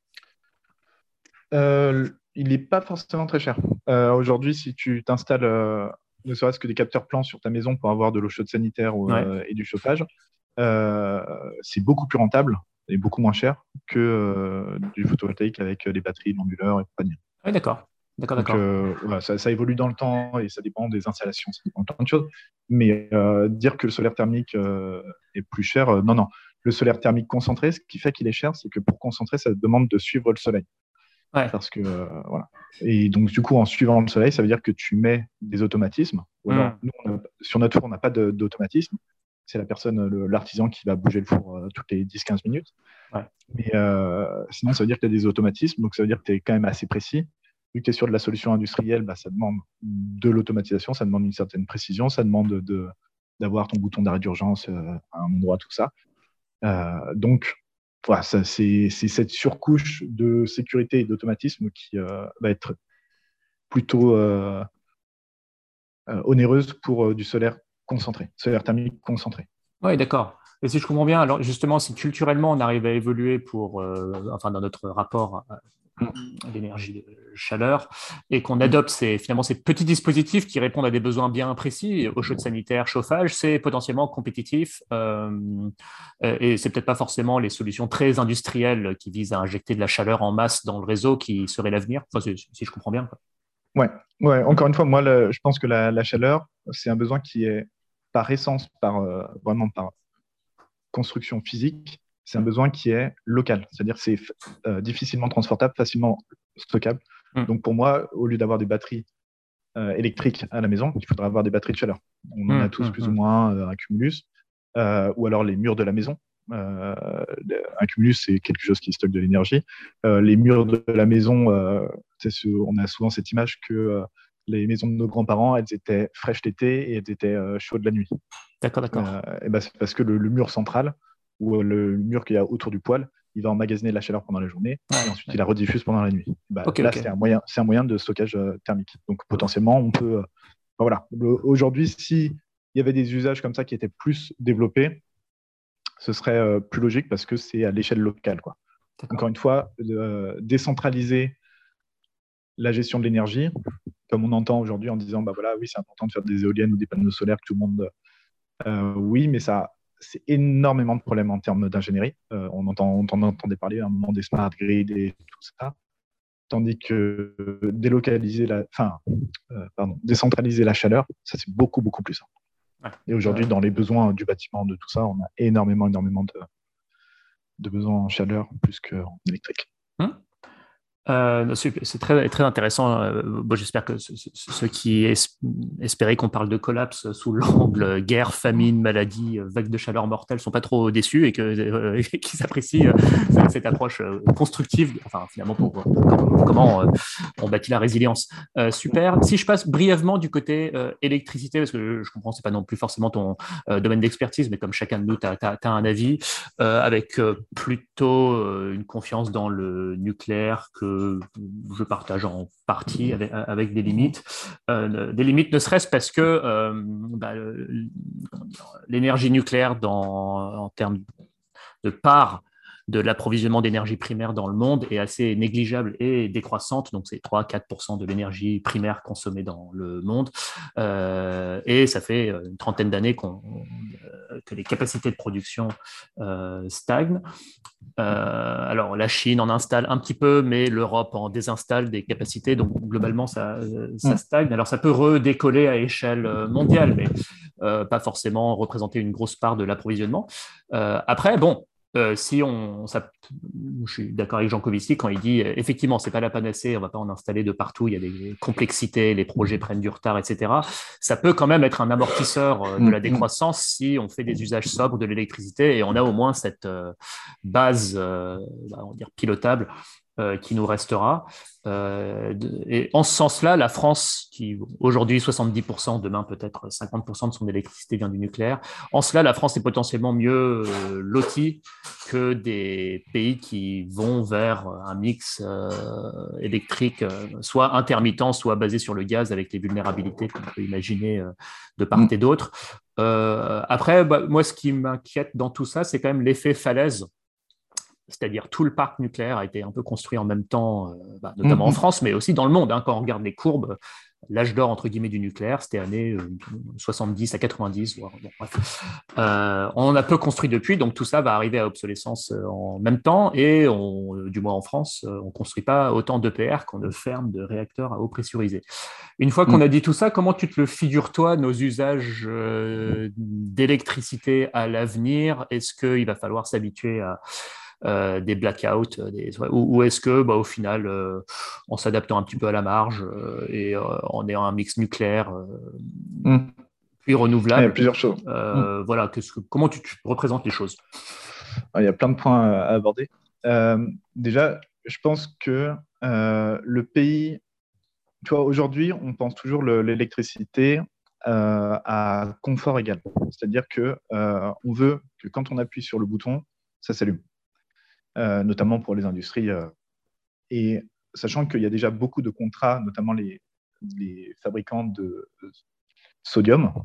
Euh, il n'est pas forcément très cher. Euh, aujourd'hui, si tu t'installes euh, ne serait-ce que des capteurs plans sur ta maison pour avoir de l'eau chaude sanitaire ou, Ouais. euh, et du chauffage, euh, c'est beaucoup plus rentable et beaucoup moins cher que euh, du photovoltaïque avec les batteries, l'onduleur et compagnie. Ouais, d'accord. D'accord, Donc, d'accord. euh, voilà, ça, ça évolue dans le temps et ça dépend des installations, ça dépend de plein de choses. Mais euh, dire que le solaire thermique euh, est plus cher, euh, non, non. Le solaire thermique concentré, ce qui fait qu'il est cher, c'est que pour concentrer, ça demande de suivre le soleil. Ouais. Parce que, euh, voilà. Et donc, du coup, en suivant le soleil, ça veut dire que tu mets des automatismes. Ou alors, Hmm. nous, on a- sur notre four, on n'a pas de- d'automatisme. C'est la personne, le- l'artisan qui va bouger le four euh, toutes les dix quinze minutes. Ouais. Mais euh, sinon, ça veut dire que tu as des automatismes. Donc, ça veut dire que tu es quand même assez précis. Vu que tu es sur de la solution industrielle, bah, ça demande de l'automatisation, ça demande une certaine précision, ça demande de, d'avoir ton bouton d'arrêt d'urgence euh, à un endroit, tout ça. Euh, donc, voilà, ça, c'est, c'est cette surcouche de sécurité et d'automatisme qui euh, va être plutôt euh, euh, onéreuse pour euh, du solaire concentré, solaire thermique concentré. Oui, d'accord. Et si je comprends bien, alors justement, si culturellement on arrive à évoluer pour, euh, enfin, dans notre rapport à à l'énergie de chaleur, et qu'on Mm. adopte ces, finalement ces petits dispositifs qui répondent à des besoins bien précis, eau chaude sanitaire, chauffage, c'est potentiellement compétitif. Euh, et c'est peut-être pas forcément les solutions très industrielles qui visent à injecter de la chaleur en masse dans le réseau qui seraient l'avenir. Enfin, si si je comprends bien, quoi. Ouais. Ouais, encore une fois, moi, le- je pense que la, la chaleur, c'est un besoin qui est par essence, par, euh, vraiment par construction physique, c'est un besoin qui est local, c'est-à-dire que c'est euh, difficilement transportable, facilement stockable. Mm. Donc pour moi, au lieu d'avoir des batteries euh, électriques à la maison, il faudra avoir des batteries de chaleur. On en a Mm, tous mm, plus ou mm. moins euh, un cumulus, euh, ou alors les murs de la maison. Euh, un cumulus, c'est quelque chose qui stocke de l'énergie. Euh, les murs de la maison, euh, ce, on a souvent cette image que euh, les maisons de nos grands-parents, elles étaient fraîches l'été et elles étaient euh, chaudes la nuit. D'accord, Euh, d'accord. et ben, c'est parce que le, le mur central, ou euh, le mur qu'il y a autour du poêle, il va emmagasiner la chaleur pendant la journée Ouais, et ensuite ouais. il la rediffuse pendant la nuit. Bah, Ok, là, ok. c'est un moyen, c'est un moyen de stockage euh, thermique. Donc potentiellement, on peut. Euh, ben voilà. Aujourd'hui, s'il y avait des usages comme ça qui étaient plus développés, ce serait euh, plus logique parce que c'est à l'échelle locale, quoi. Encore D'accord. une fois, euh, décentraliser la gestion de l'énergie, comme on entend aujourd'hui en disant, bah voilà, oui, c'est important de faire des éoliennes ou des panneaux solaires, que tout le monde Euh, oui, mais ça, c'est énormément de problèmes en termes d'ingénierie. Euh, on, entend, on en entendait parler à un moment des smart grids et tout ça. Tandis que délocaliser la, enfin, euh, pardon, décentraliser la chaleur, ça c'est beaucoup, beaucoup plus simple. Ouais. Et aujourd'hui, Euh, dans les besoins du bâtiment, de tout ça, on a énormément, énormément de, de besoins en chaleur plus qu'en électrique. hmm. Euh, c'est c'est très, très intéressant. Euh, bon, j'espère que ce- ce- ceux qui es- espéraient qu'on parle de collapse sous l'angle guerre, famine, maladie, euh, vague de chaleur mortelle sont pas trop déçus et que, euh, qu'ils apprécient euh, cette, cette approche euh, constructive, enfin finalement pour, pour comment, comment, euh, on bâtit la résilience. Euh, super. Si je passe brièvement du côté euh, électricité, parce que je, je comprends c'est pas non plus forcément ton euh, domaine d'expertise, mais comme chacun de nous, tu as un avis euh, avec euh, plutôt euh, une confiance dans le nucléaire que je partage en partie avec, avec des limites. Euh, des limites ne serait-ce parce que euh, bah, l'énergie nucléaire dans, en termes de part de l'approvisionnement d'énergie primaire dans le monde est assez négligeable et décroissante. Donc, c'est trois à quatre pour cent de l'énergie primaire consommée dans le monde. Euh, et ça fait une trentaine d'années qu'on, euh, que les capacités de production euh, stagnent. Euh, alors, la Chine en installe un petit peu, mais l'Europe en désinstalle des capacités. Donc, globalement, ça, ça stagne. Alors, ça peut redécoller à échelle mondiale, mais euh, pas forcément représenter une grosse part de l'approvisionnement. Euh, après, bon, euh, si on, ça, je suis d'accord avec Jean Covici quand il dit euh, effectivement, c'est pas la panacée, on va pas en installer de partout, il y a des complexités, les projets prennent du retard, et cetera. Ça peut quand même être un amortisseur euh, de la décroissance si on fait des usages sobres de l'électricité et on a au moins cette euh, base, euh, on va dire pilotable, euh, qui nous restera. Euh, et en ce sens-là, la France, qui aujourd'hui soixante-dix pour cent, demain peut-être cinquante pour cent de son électricité vient du nucléaire, en cela, la France est potentiellement mieux euh, lotie que des pays qui vont vers un mix euh, électrique, euh, soit intermittent, soit basé sur le gaz, avec les vulnérabilités qu'on peut imaginer euh, de part et d'autre. Euh, après, bah, moi, ce qui m'inquiète dans tout ça, c'est quand même l'effet falaise, c'est-à-dire tout le parc nucléaire a été un peu construit en même temps, euh, bah, notamment en France, mais aussi dans le monde. Hein, quand on regarde les courbes, l'âge d'or entre guillemets du nucléaire, c'était années euh, soixante-dix à quatre-vingt-dix. Voire, bon, bref. Euh, on en a peu construit depuis, donc tout ça va arriver à obsolescence euh, en même temps. Et on, euh, du moins en France, euh, on ne construit pas autant d'E P R qu'on ne ferme de réacteurs à eau pressurisée. Une fois qu'on a dit tout ça, comment tu te le figures, toi, nos usages euh, d'électricité à l'avenir? Est-ce qu'il va falloir s'habituer à euh, des blackouts, des... ou, ou est-ce que, bah, au final, euh, en s'adaptant un petit peu à la marge euh, et euh, en ayant un mix nucléaire euh, Mm. puis Ah, il y a renouvelable, plusieurs choses. Mm. euh, voilà, que, comment tu, tu représentes les choses? Ah, il y a plein de points à aborder. Euh, déjà, je pense que euh, le pays, tu vois, aujourd'hui, on pense toujours l'électricité euh, à confort égal. C'est-à-dire que euh, on veut que quand on appuie sur le bouton, ça s'allume, euh, notamment pour les industries. Euh, et sachant qu'il y a déjà beaucoup de contrats, notamment les, les fabricants de sodium,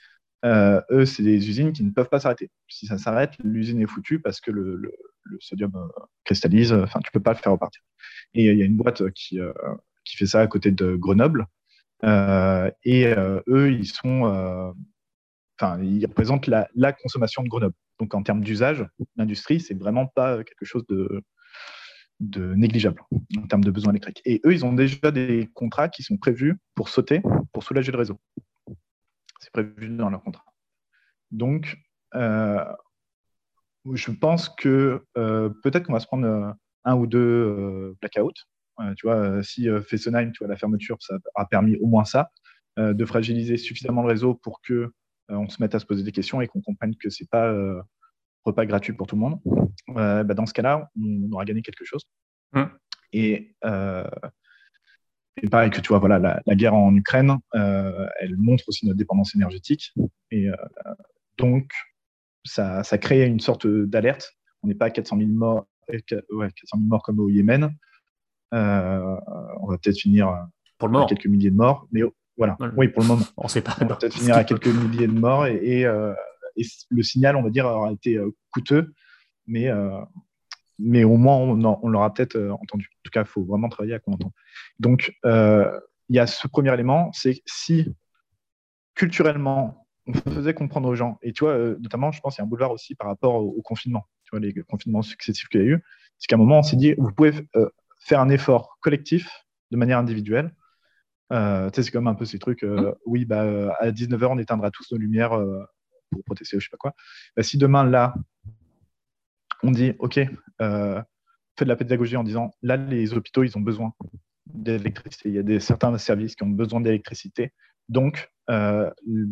euh, eux, c'est des usines qui ne peuvent pas s'arrêter. Si ça s'arrête, l'usine est foutue parce que le, le, le sodium euh, cristallise, enfin, tu peux pas le faire repartir. Et il y a une boîte qui, euh, qui fait ça à côté de Grenoble. Euh, et euh, eux, ils sont, euh, enfin, ils représentent la, la consommation de Grenoble. Donc, en termes d'usage, l'industrie, c'est vraiment pas quelque chose de, de négligeable en termes de besoins électriques. Et eux, ils ont déjà des contrats qui sont prévus pour sauter, pour soulager le réseau. C'est prévu dans leur contrat. Donc, euh, je pense que euh, peut-être qu'on va se prendre euh, un ou deux euh, blackouts. Euh, tu vois, euh, si euh, Fessenheim, tu vois, la fermeture, ça a permis au moins ça, euh, de fragiliser suffisamment le réseau pour que euh, on se mette à se poser des questions et qu'on comprenne que c'est pas euh, repas gratuit pour tout le monde. Euh, bah, dans ce cas-là, on, on aura gagné quelque chose. Mmh. Et, euh, et pareil que tu vois, voilà, la, la guerre en Ukraine, euh, elle montre aussi notre dépendance énergétique. Et euh, donc, ça, ça crée une sorte d'alerte. On n'est pas à quatre cent mille morts, ouais, quatre cent mille morts comme au Yémen. Euh, on va peut-être finir Pour le à moment. quelques milliers de morts, mais voilà, oui, pour le moment. On ne sait pas. On va peut-être finir à quelques milliers de morts et, et, euh, et, le signal, on va dire, aura été coûteux, mais, euh, mais au moins, on, on l'aura peut-être entendu. En tout cas, il faut vraiment travailler à qu'on entende. Donc, euh, il y a ce premier élément, c'est si culturellement, on faisait comprendre aux gens, et tu vois, euh, notamment, je pense qu'il y a un boulevard aussi par rapport au, au confinement, tu vois, les confinements successifs qu'il y a eu, c'est qu'à un moment, on s'est dit, vous pouvez euh, faire un effort collectif de manière individuelle. Euh, tu sais, c'est comme un peu ces trucs, euh, mmh. oui, bah, à dix-neuf heures, on éteindra tous nos lumières euh, pour protester, je sais pas quoi. Bah, si demain, là, on dit, OK, euh, fait de la pédagogie en disant, là, les hôpitaux, ils ont besoin d'électricité. Il y a des, certains services qui ont besoin d'électricité. Donc, euh,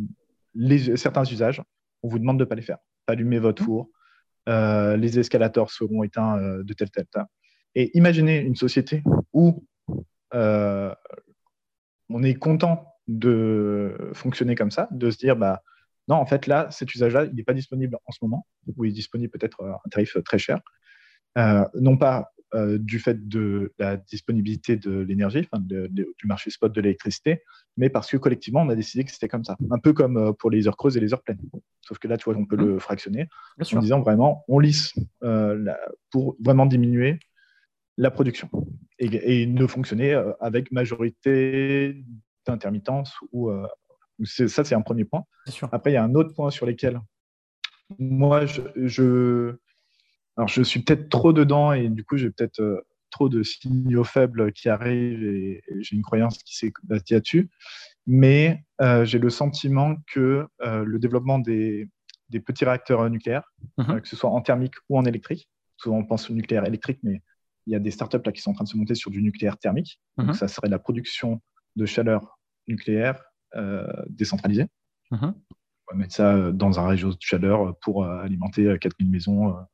les, certains usages, on vous demande de ne pas les faire. Allumez votre four, euh, les escalators seront éteints euh, de tel, tel, tel. Et imaginez une société où euh, on est content de fonctionner comme ça, de se dire, bah, non, en fait, là, cet usage-là, il n'est pas disponible en ce moment, ou il est disponible peut-être à un tarif très cher. Euh, non pas euh, du fait de la disponibilité de l'énergie, enfin, de, de, du marché spot de l'électricité, mais parce que collectivement, on a décidé que c'était comme ça. Un peu comme euh, pour les heures creuses et les heures pleines. Sauf que là, tu vois, on peut mmh. le fractionner en disant vraiment, on lisse euh, la, pour vraiment diminuer la production et, et ne fonctionner euh, avec majorité d'intermittence. Ou, euh, c'est, ça, c'est un premier point. Après, il y a un autre point sur lequel moi, je... je Alors, je suis peut-être trop dedans et du coup, j'ai peut-être euh, trop de signaux faibles qui arrivent et, et j'ai une croyance qui s'est bâtie là-dessus. Mais euh, j'ai le sentiment que euh, le développement des, des petits réacteurs nucléaires, mm-hmm. euh, que ce soit en thermique ou en électrique, souvent on pense au nucléaire électrique, mais il y a des startups là qui sont en train de se monter sur du nucléaire thermique. Mm-hmm. Donc, ça serait la production de chaleur nucléaire euh, décentralisée. Mm-hmm. On va mettre ça dans un réseau de chaleur pour euh, alimenter quatre mille maisons. Euh,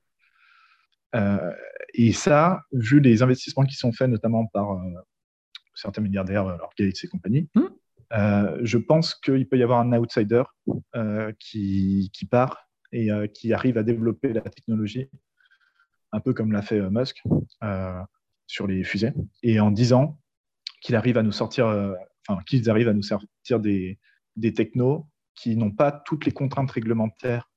Euh, et ça, vu les investissements qui sont faits notamment par euh, certains milliardaires, alors Gates et compagnie, mmh. euh, je pense qu'il peut y avoir un outsider euh, qui, qui part et euh, qui arrive à développer la technologie, un peu comme l'a fait euh, Musk euh, sur les fusées, et en disant qu'il arrive à nous sortir, euh, enfin qu'ils arrivent à nous sortir des, des technos qui n'ont pas toutes les contraintes réglementaires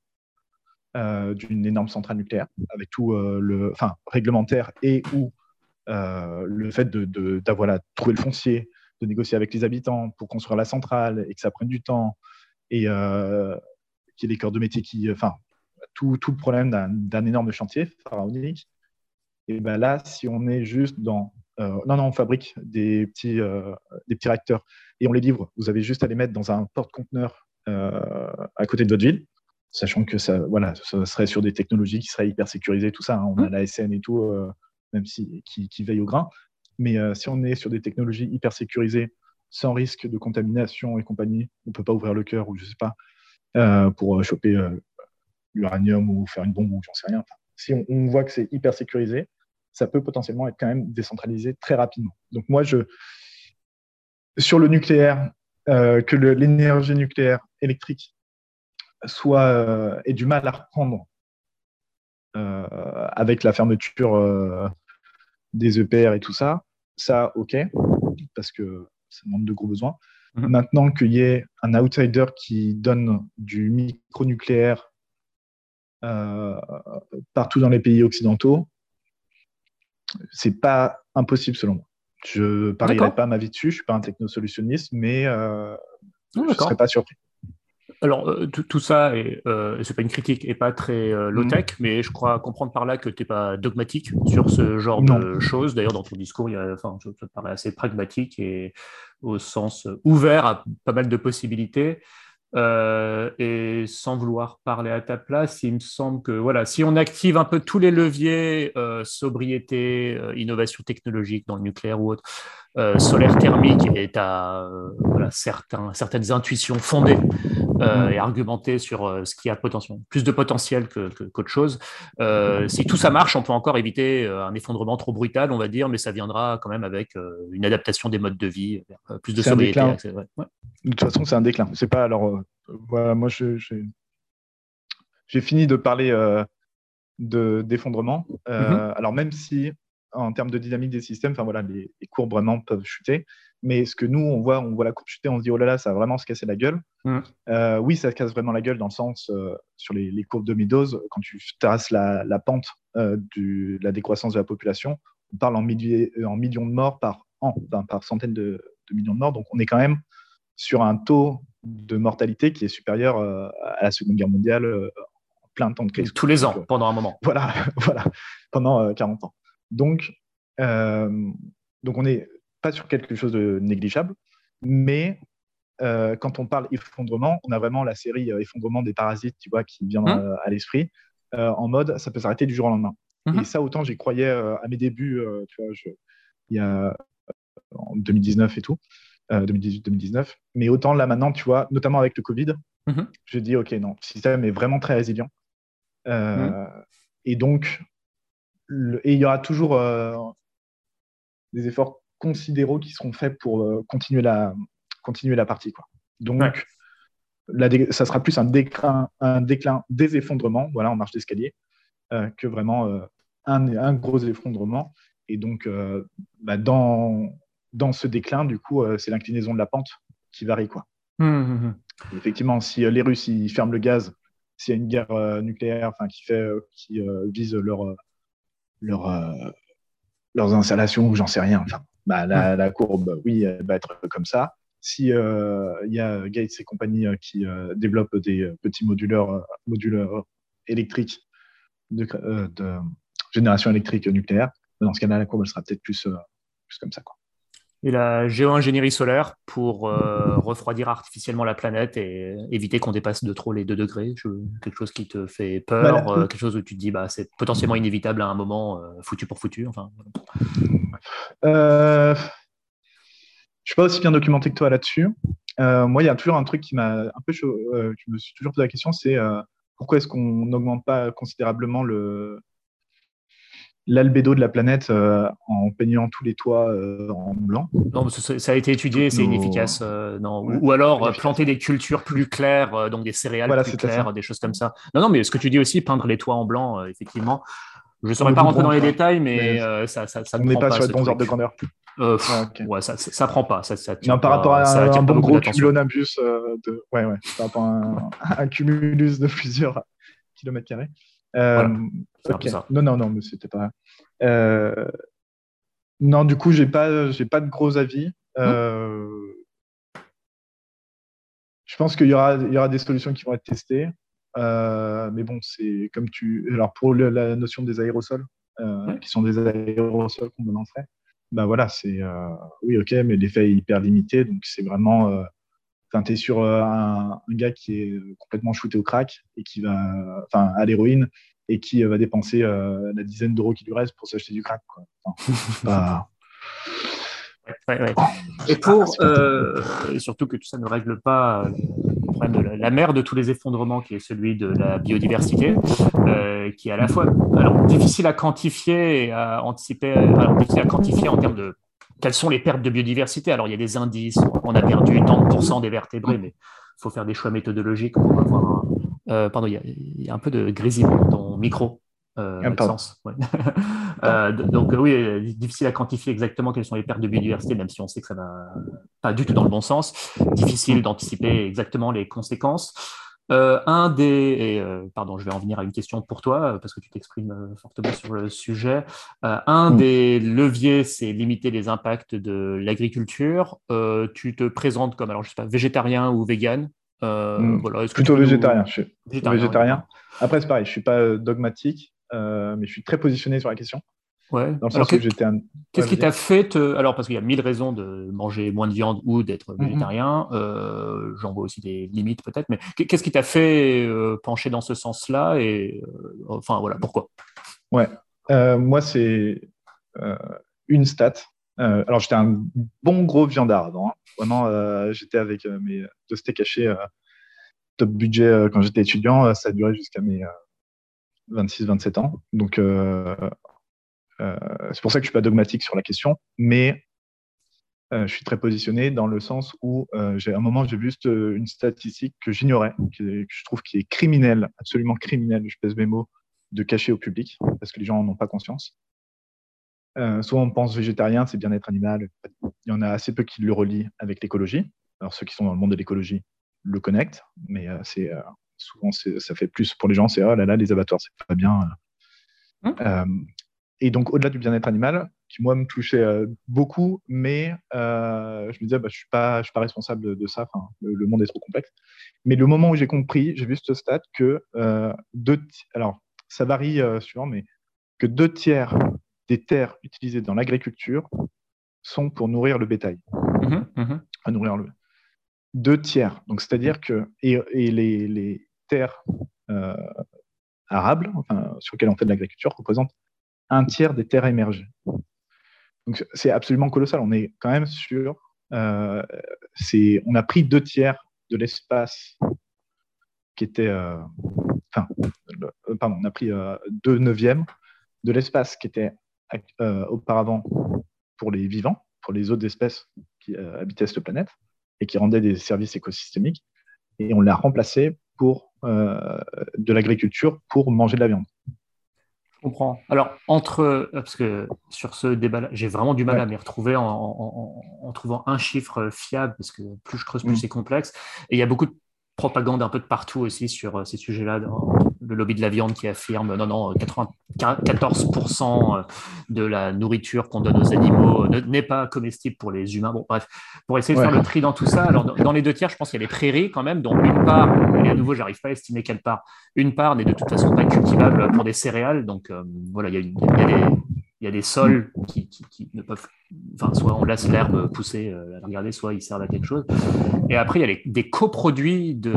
Euh, d'une énorme centrale nucléaire, avec tout euh, le, enfin, réglementaire et ou euh, le fait de, de, d'avoir là, trouver le foncier, de négocier avec les habitants pour construire la centrale et que ça prenne du temps et euh, qu'il y ait des corps de métier qui, enfin, tout, tout le problème d'un, d'un énorme chantier pharaonique. Et ben là, si on est juste dans euh, non, non, on fabrique des petits, euh, des petits réacteurs et on les livre, vous avez juste à les mettre dans un porte-conteneur euh, à côté de votre ville. Sachant que ça, voilà, ça serait sur des technologies qui seraient hyper sécurisées, tout ça. Hein. On mmh. a l'A S N et tout, euh, même si, qui, qui veille au grain. Mais euh, si on est sur des technologies hyper sécurisées, sans risque de contamination et compagnie, on ne peut pas ouvrir le cœur ou je ne sais pas, euh, pour choper euh, l'uranium ou faire une bombe ou j'en sais rien. Enfin, si on, on voit que c'est hyper sécurisé, ça peut potentiellement être quand même décentralisé très rapidement. Donc moi, je, sur le nucléaire, euh, que le, l'énergie nucléaire électrique soit euh, ait du mal à reprendre euh, avec la fermeture euh, des E P R et tout ça, ça, ok, parce que ça demande de gros besoins. Mmh. Maintenant qu'il y ait un outsider qui donne du micronucléaire euh, partout dans les pays occidentaux, c'est pas impossible selon moi. Je ne parierai pas ma vie dessus, je ne suis pas un technosolutionniste, mais euh, oh, je ne serais pas surpris. Alors, euh, tout, tout ça, et euh, c'est pas une critique, et pas très euh, low-tech, mmh. mais je crois comprendre par là que tu n'es pas dogmatique sur ce genre non. de choses. D'ailleurs, dans ton discours, il y a, enfin, ça te paraît assez pragmatique et au sens ouvert à pas mal de possibilités. Euh, et sans vouloir parler à ta place, il me semble que voilà, si on active un peu tous les leviers, euh, sobriété, euh, innovation technologique dans le nucléaire ou autre, euh, solaire thermique, et tu as euh, voilà, certains, certaines intuitions fondées euh, et argumentées sur euh, ce qui a potentiel, plus de potentiel que, que, qu'autre chose. Euh, si tout ça marche, on peut encore éviter euh, un effondrement trop brutal, on va dire, mais ça viendra quand même avec euh, une adaptation des modes de vie, euh, plus de c'est sobriété. Un accès, ouais. Ouais. De toute façon, c'est un déclin. C'est pas alors. Euh, voilà, moi, je, j'ai, j'ai fini de parler euh, de d'effondrement. Euh, mm-hmm. Alors même si, en termes de dynamique des systèmes, enfin voilà, les, les courbes vraiment peuvent chuter. Mais ce que nous, on voit, on voit la courbe chuter, on se dit oh là là, ça va vraiment se casser la gueule. Mm. Euh, oui, ça se casse vraiment la gueule dans le sens euh, sur les, les courbes de Meadows, quand tu traces la, la pente euh, du, de la décroissance de la population, on parle en, milliers, en millions de morts par an, enfin, par centaines de, de millions de morts. Donc on est quand même sur un taux de mortalité qui est supérieur euh, à la Seconde Guerre mondiale euh, en plein temps de crise. Tous les ans, donc, pendant un moment. Voilà, voilà pendant euh, quarante ans. Donc, euh, donc on n'est pas sur quelque chose de négligeable, mais euh, quand on parle effondrement, on a vraiment la série euh, effondrement des parasites, tu vois, qui vient hum. euh, à l'esprit, euh, en mode ça peut s'arrêter du jour au lendemain. Et Mhm. ça, autant j'y croyais euh, à mes débuts, euh, tu vois, je- il y a en deux mille dix-neuf et tout, euh, deux mille dix-huit-deux mille dix-neuf. Mais autant là maintenant, tu vois, notamment avec le Covid, Mhm. je dis, OK, non, le système est vraiment très résilient. Mhm. Euh, et donc, le- et il y aura toujours euh, des efforts considéraux qui seront faits pour euh, continuer la, continuer la partie, quoi. Ouais. Donc, la dé- ça sera plus un déclin, un déclin des effondrements, voilà, en marche d'escalier, euh, que vraiment euh, un, un gros effondrement. Et donc, euh, bah, dans, dans ce déclin, du coup, euh, c'est l'inclinaison de la pente qui varie, quoi. Mhm. Et effectivement, si euh, les Russes ils ferment le gaz, s'il y a une guerre euh, nucléaire, enfin, qui fait, euh, qui euh, vise leur, euh, leur, euh, leurs installations ou j'en sais rien. Enfin, bah, Mhm. la, la courbe, oui, elle va être comme ça. Si euh, il y a Gates et compagnie euh, qui euh, développent des euh, petits moduleurs, euh, moduleurs électriques de, euh, de génération électrique nucléaire, dans ce cas-là, la courbe elle sera peut-être plus, euh, plus comme ça, quoi. Et la géo-ingénierie solaire pour euh, refroidir artificiellement la planète et éviter qu'on dépasse de trop les deux degrés. Je- quelque chose qui te fait Bah, là, peur, euh, quelque chose où tu te dis bah, c'est potentiellement inévitable à un moment, euh, foutu pour foutu. Enfin, euh, je suis pas aussi bien documenté que toi là-dessus. Euh, moi, il y a toujours un truc qui m'a un peu chaud, euh, je me suis toujours posé la question, c'est euh, pourquoi est-ce qu'on n'augmente pas considérablement le, l'albédo de la planète euh, en peignant tous les toits euh, en blanc, non, ça, ça a été étudié, toutes c'est nos... inefficace. Euh, non. Ouais, Ou, ou alors euh, inefficace. planter des cultures plus claires, euh, donc des céréales Voilà, plus c'était ça. claires, des choses comme ça. Non, non, mais ce que tu dis aussi, peindre les toits en blanc, euh, effectivement. Je ne Sur saurais le pas rentrer goudron, dans tu les vois. détails, Mais mais euh, ça, ça, ça ne on n'est prend pas pas sur les ce bons ordres de truc. grandeur. Euh, Ouais, pff, ok. ouais, ça, ça, ça prend pas, ça, ça attire Non, par rapport pas, ça à un, un attire pas bon beaucoup gros d'attention. cumulonimbus euh, de... Ouais, ouais. Par rapport à un, un cumulus de plusieurs kilomètres carrés. Voilà, Euh, c'est un peu ok. ça. Non, non, non, mais c'était pas... Euh, non, du coup, j'ai pas, j'ai pas de gros avis. Hmm. Euh, Je pense qu'il y aura, il y aura des solutions qui vont être testées. Euh, mais bon, c'est comme tu. Alors, pour le- la notion des aérosols, euh, Ouais. qui sont des aérosols qu'on me lancerait, ben voilà, c'est. Euh, oui, ok, mais l'effet est hyper limité. Donc, c'est vraiment. Euh, Enfin, t'es sur euh, un, un gars qui est complètement shooté au crack et qui va. Enfin, à l'héroïne et qui euh, va dépenser euh, la dizaine d'euros qui lui reste pour s'acheter du crack, quoi. Enfin, c'est pas. Ouais, ouais. Et C'est pas, pour, c'est pas top. euh, et surtout que tout ça ne règle pas euh, le problème de la, la mère de tous les effondrements, qui est celui de la biodiversité, euh, qui est à la fois alors, difficile à quantifier et à anticiper, alors, difficile à quantifier en termes de quelles sont les pertes de biodiversité. Alors, il y a des indices, on a perdu tant de pourcents des vertébrés, mais il faut faire des choix méthodologiques pour avoir un... Euh, pardon, il y, a, il y a un peu de grésillement dans ton micro, euh, Ah, pardon. Maxence. Ouais. Attends. Euh, donc euh, oui, euh, difficile à quantifier exactement quelles sont les pertes de biodiversité, même si on sait que ça va pas du tout dans le bon sens. Difficile d'anticiper exactement les conséquences. Euh, un des, et, euh, pardon, je vais en venir à une question pour toi, euh, parce que tu t'exprimes euh, fortement sur le sujet. Euh, un Hmm. des leviers, c'est limiter les impacts de l'agriculture. Euh, tu te présentes comme, alors je sais pas, végétarien ou vegan. Euh, Hmm. voilà, est-ce que tu Plutôt peux nous... végétarien. Je suis plutôt Végétarien, oui, végétarien. d'accord. Après, c'est pareil, je suis pas euh, dogmatique, euh, mais je suis très positionné sur la question, Ouais. dans le Alors, sens où j'étais un. Ouais, qu'est-ce qui vas-y. t'a fait te... Alors, parce qu'il y a mille raisons de manger moins de viande ou d'être Mhm. végétarien, euh, j'en vois aussi des limites peut-être, mais qu'est-ce qui t'a fait euh, pencher dans ce sens-là et euh, enfin voilà, pourquoi? Ouais. Euh, moi, c'est euh, une stat. Euh, alors, j'étais un bon gros viandard avant, hein. Vraiment, euh, j'étais avec euh, mes deux steaks hachés euh, top budget euh, quand j'étais étudiant. Euh, ça a duré jusqu'à mes euh, vingt-six vingt-sept ans. Donc, euh, euh, c'est pour ça que je suis pas dogmatique sur la question. Mais Euh, je suis très positionné dans le sens où euh, j'ai à un moment j'ai vu juste, euh, une statistique que j'ignorais, qui est- que je trouve qui est criminelle, absolument criminelle, je pèse mes mots, de cacher au public parce que les gens n'en ont pas conscience. Euh, souvent on pense végétarien, c'est bien-être animal. Il y en a assez peu qui le relient avec l'écologie. Alors ceux qui sont dans le monde de l'écologie le connectent, mais euh, c'est euh, souvent c'est- ça fait plus pour les gens, c'est oh là là les abattoirs c'est pas bien. Hum. Euh, et donc, au-delà du bien-être animal, qui moi me touchait euh, beaucoup, mais euh, je me disais, bah, je suis pas, je suis pas responsable de, de ça. Enfin, le, le monde est trop complexe. Mais le moment où j'ai compris, j'ai vu ce stat que euh, deux, ti- alors ça varie euh, suivant, mais que deux tiers des terres utilisées dans l'agriculture sont pour nourrir le bétail, Mhm, mhm. à nourrir le deux tiers. Donc, c'est-à-dire que et, et les, les terres euh, arables, enfin, sur lesquelles on fait de l'agriculture, représentent un tiers des terres émergées. Donc, c'est absolument colossal. On est quand même sur... Euh, c'est, on a pris deux tiers de l'espace qui était... euh, enfin, le- euh, pardon, on a pris euh, deux neuvièmes de l'espace qui était euh, auparavant pour les vivants, pour les autres espèces qui euh, habitaient cette planète et qui rendaient des services écosystémiques. Et on l'a remplacé pour euh, de l'agriculture pour manger de la viande. Je comprends. Alors, entre, euh, parce que sur ce débat-là, j'ai vraiment du mal Ouais. à m'y retrouver en, en- en- en trouvant un chiffre fiable, parce que plus je creuse, plus Mm. c'est complexe. Et il y a beaucoup de propagande un peu de partout aussi sur euh, ces sujets-là. Dans le lobby de la viande qui affirme non, non, quatre-vingt-quatorze pour cent de la nourriture qu'on donne aux animaux ne- n'est pas comestible pour les humains. Bon, bref, pour essayer de Ouais. faire le tri dans tout ça, alors dans, dans les deux tiers, je pense qu'il y a les prairies quand même, dont une part, et à nouveau, j'arrive pas à estimer quelle part, une part n'est de toute façon pas cultivable pour des céréales. Donc euh, voilà, il y a, une- il y a des, il y a des Mm. sols qui, qui- qui ne peuvent, enfin, soit on laisse l'herbe pousser, euh, à regarder, soit ils servent à quelque chose. Et après, il y a les- des coproduits de,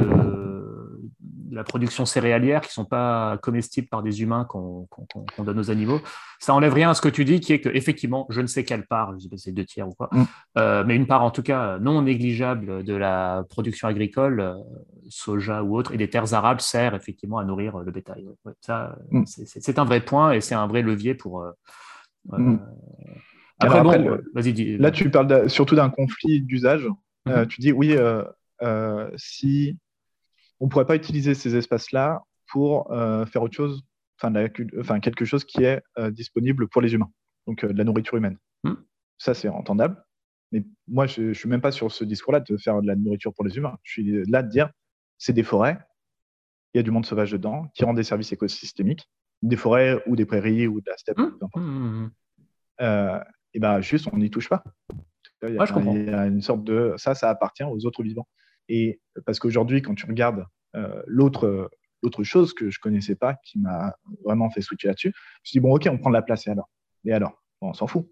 de la production céréalière qui ne sont pas comestibles par des humains qu'on qu'on- qu'on- qu'on donne aux animaux. Ça enlève rien à ce que tu dis, qui est que effectivement, je ne sais quelle part, je sais pas si c'est deux tiers ou quoi, Mm. euh, mais une part en tout cas non négligeable de la production agricole, euh, soja ou autre, et des terres arables sert effectivement à nourrir euh, le bétail. Ouais, ouais, ça, Mm. c'est c'est- c'est un vrai point et c'est un vrai levier pour. euh, euh, Mm. Alors Après, après, bon, le, euh, vas-y, dis. là, tu parles de- surtout d'un conflit d'usage. Euh, Mhm. tu dis, oui, euh, euh, si on ne pourrait pas utiliser ces espaces-là pour euh, faire autre chose, enfin, de la cul- enfin, quelque chose qui est euh, disponible pour les humains, donc euh, de la nourriture humaine. Mhm. Ça, c'est entendable. Mais moi, je ne suis même pas sur ce discours-là de faire de la nourriture pour les humains. Je suis là de dire, c'est des forêts, il y a du monde sauvage dedans, qui rend des services écosystémiques, des forêts ou des prairies ou de la steppe, Mhm. peu importe. Mhm. Euh, et ben juste, on n'y touche pas. Il y, Ouais, je a, comprends. il y a une sorte de... Ça, ça appartient aux autres vivants. Et parce qu'aujourd'hui, quand tu regardes euh, l'autre, l'autre chose que je ne connaissais pas, qui m'a vraiment fait switcher là-dessus, je me suis dit, bon, ok, on prend de la place, et alors Et alors Bon, on s'en fout.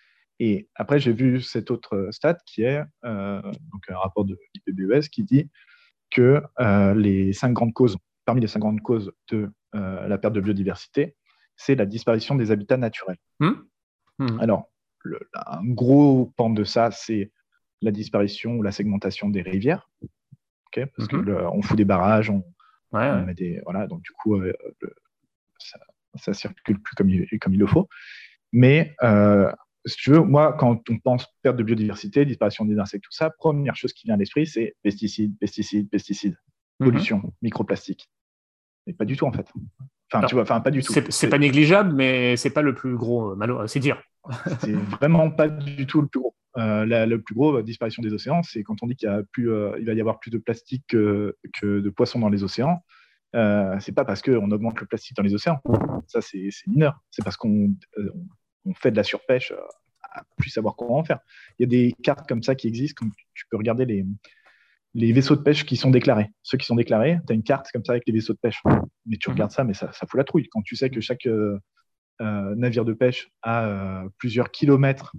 Et après, j'ai vu cet autre stat qui est euh, donc un rapport de l'I P B E S qui dit que euh, les cinq grandes causes, parmi les cinq grandes causes de euh, la perte de biodiversité, c'est la disparition des habitats naturels. Mhm. Mhm. Alors, le, un gros pan de ça, c'est la disparition ou la segmentation des rivières, okay, parce Mhm. qu'on fout des barrages, on, Ouais, on ouais. met des... Voilà, donc du coup, euh, le, ça, ça circule plus comme il, comme il le faut. Mais euh, si tu veux, moi, quand on pense perte de biodiversité, disparition des insectes, tout ça, première chose qui vient à l'esprit, c'est pesticides, pesticides, pesticides, Mhm. pollution, microplastique. Mais pas du tout, en fait. Enfin, tu Alors, vois, enfin, pas du tout. c'est c'est pas négligeable, mais c'est pas le plus gros, euh, malo- c'est dire. C'est vraiment pas du tout le plus gros. Euh, la, le plus gros, euh, disparition des océans, c'est quand on dit qu'il y a plus, euh, il va y avoir plus de plastique que, que de poissons dans les océans. Euh, c'est pas parce qu'on augmente le plastique dans les océans. Ça, c'est mineur. C'est parce qu'on euh, on fait de la surpêche euh, à plus savoir comment en faire. Il y a des cartes comme ça qui existent. Comme tu peux regarder les, les vaisseaux de pêche qui sont déclarés. Ceux qui sont déclarés, tu as une carte comme ça avec les vaisseaux de pêche. Mais tu Mhm. regardes ça, mais ça, ça fout la trouille. Quand tu sais que chaque euh, euh, navire de pêche a euh, plusieurs kilomètres,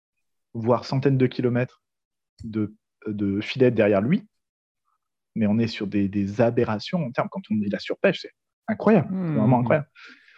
voire centaines de kilomètres de, de filets derrière lui, mais on est sur des, des aberrations en termes. Quand on dit la surpêche, c'est incroyable. C'est vraiment Mhm. incroyable.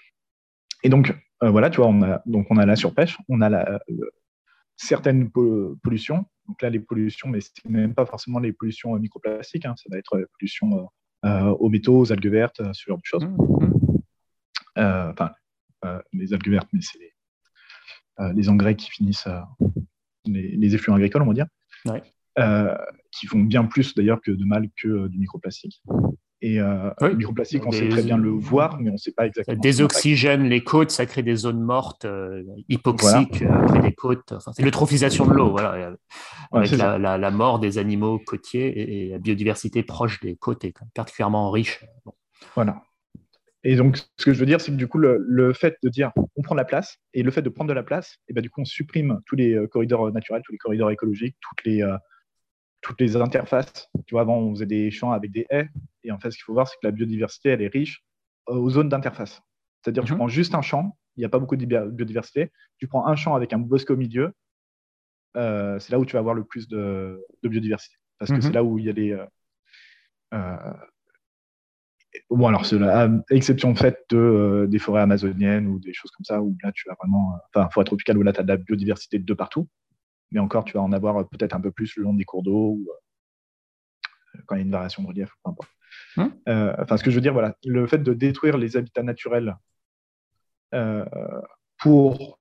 Et donc, euh, voilà, tu vois, on a, donc on a la surpêche, on a la, euh, certaines pollutions. Donc là, les pollutions, mais c'est même pas forcément les pollutions microplastiques, hein, ça va être les pollutions euh, aux métaux, aux algues vertes, ce genre de choses. Mhm. Euh, Enfin, euh, les algues vertes, mais c'est les, euh, les engrais qui finissent, euh, les, les effluents agricoles, on va dire, Ouais. euh, qui font bien plus d'ailleurs que de mal que euh, du microplastique. Et euh, le Oui. microplastique, on sait très Des, bien le voir, mais on ne sait pas ça exactement son impact. désoxygène les côtes, ça crée des zones mortes, euh, Voilà, hypoxiques euh, près des côtes. Enfin, c'est l'eutrophisation de l'eau, voilà, euh, ouais, avec c'est ça. la, la, la mort des animaux côtiers et, et la biodiversité proche des côtes est quand même particulièrement riche. Bon. Voilà. Et donc, ce que je veux dire, c'est que du coup, le, le fait de dire on prend de la place, et le fait de prendre de la place, et ben, du coup, on supprime tous les euh, corridors naturels, tous les corridors écologiques, toutes les, euh, toutes les interfaces. Tu vois, avant, on faisait des champs avec des haies, et en fait, ce qu'il faut voir, c'est que la biodiversité, elle est riche euh, aux zones d'interface. C'est-à-dire, tu Mhm. prends juste un champ, il n'y a pas beaucoup de biodiversité, tu prends un champ avec un bosquet au milieu, euh, c'est là où tu vas avoir le plus de, de biodiversité. Parce que c'est Mhm. là où il y a les, euh, euh, bon, alors, c'est la exception faite de, euh, des forêts amazoniennes ou des choses comme ça, où là, tu as vraiment, enfin, forêt tropicale, où là, tu as de la biodiversité de partout. Mais encore, tu vas en avoir peut-être un peu plus le long des cours d'eau ou euh, quand il y a une variation de relief, peu importe. Hum. Euh, enfin, ce que je veux dire, voilà, le fait de détruire les habitats naturels euh, pour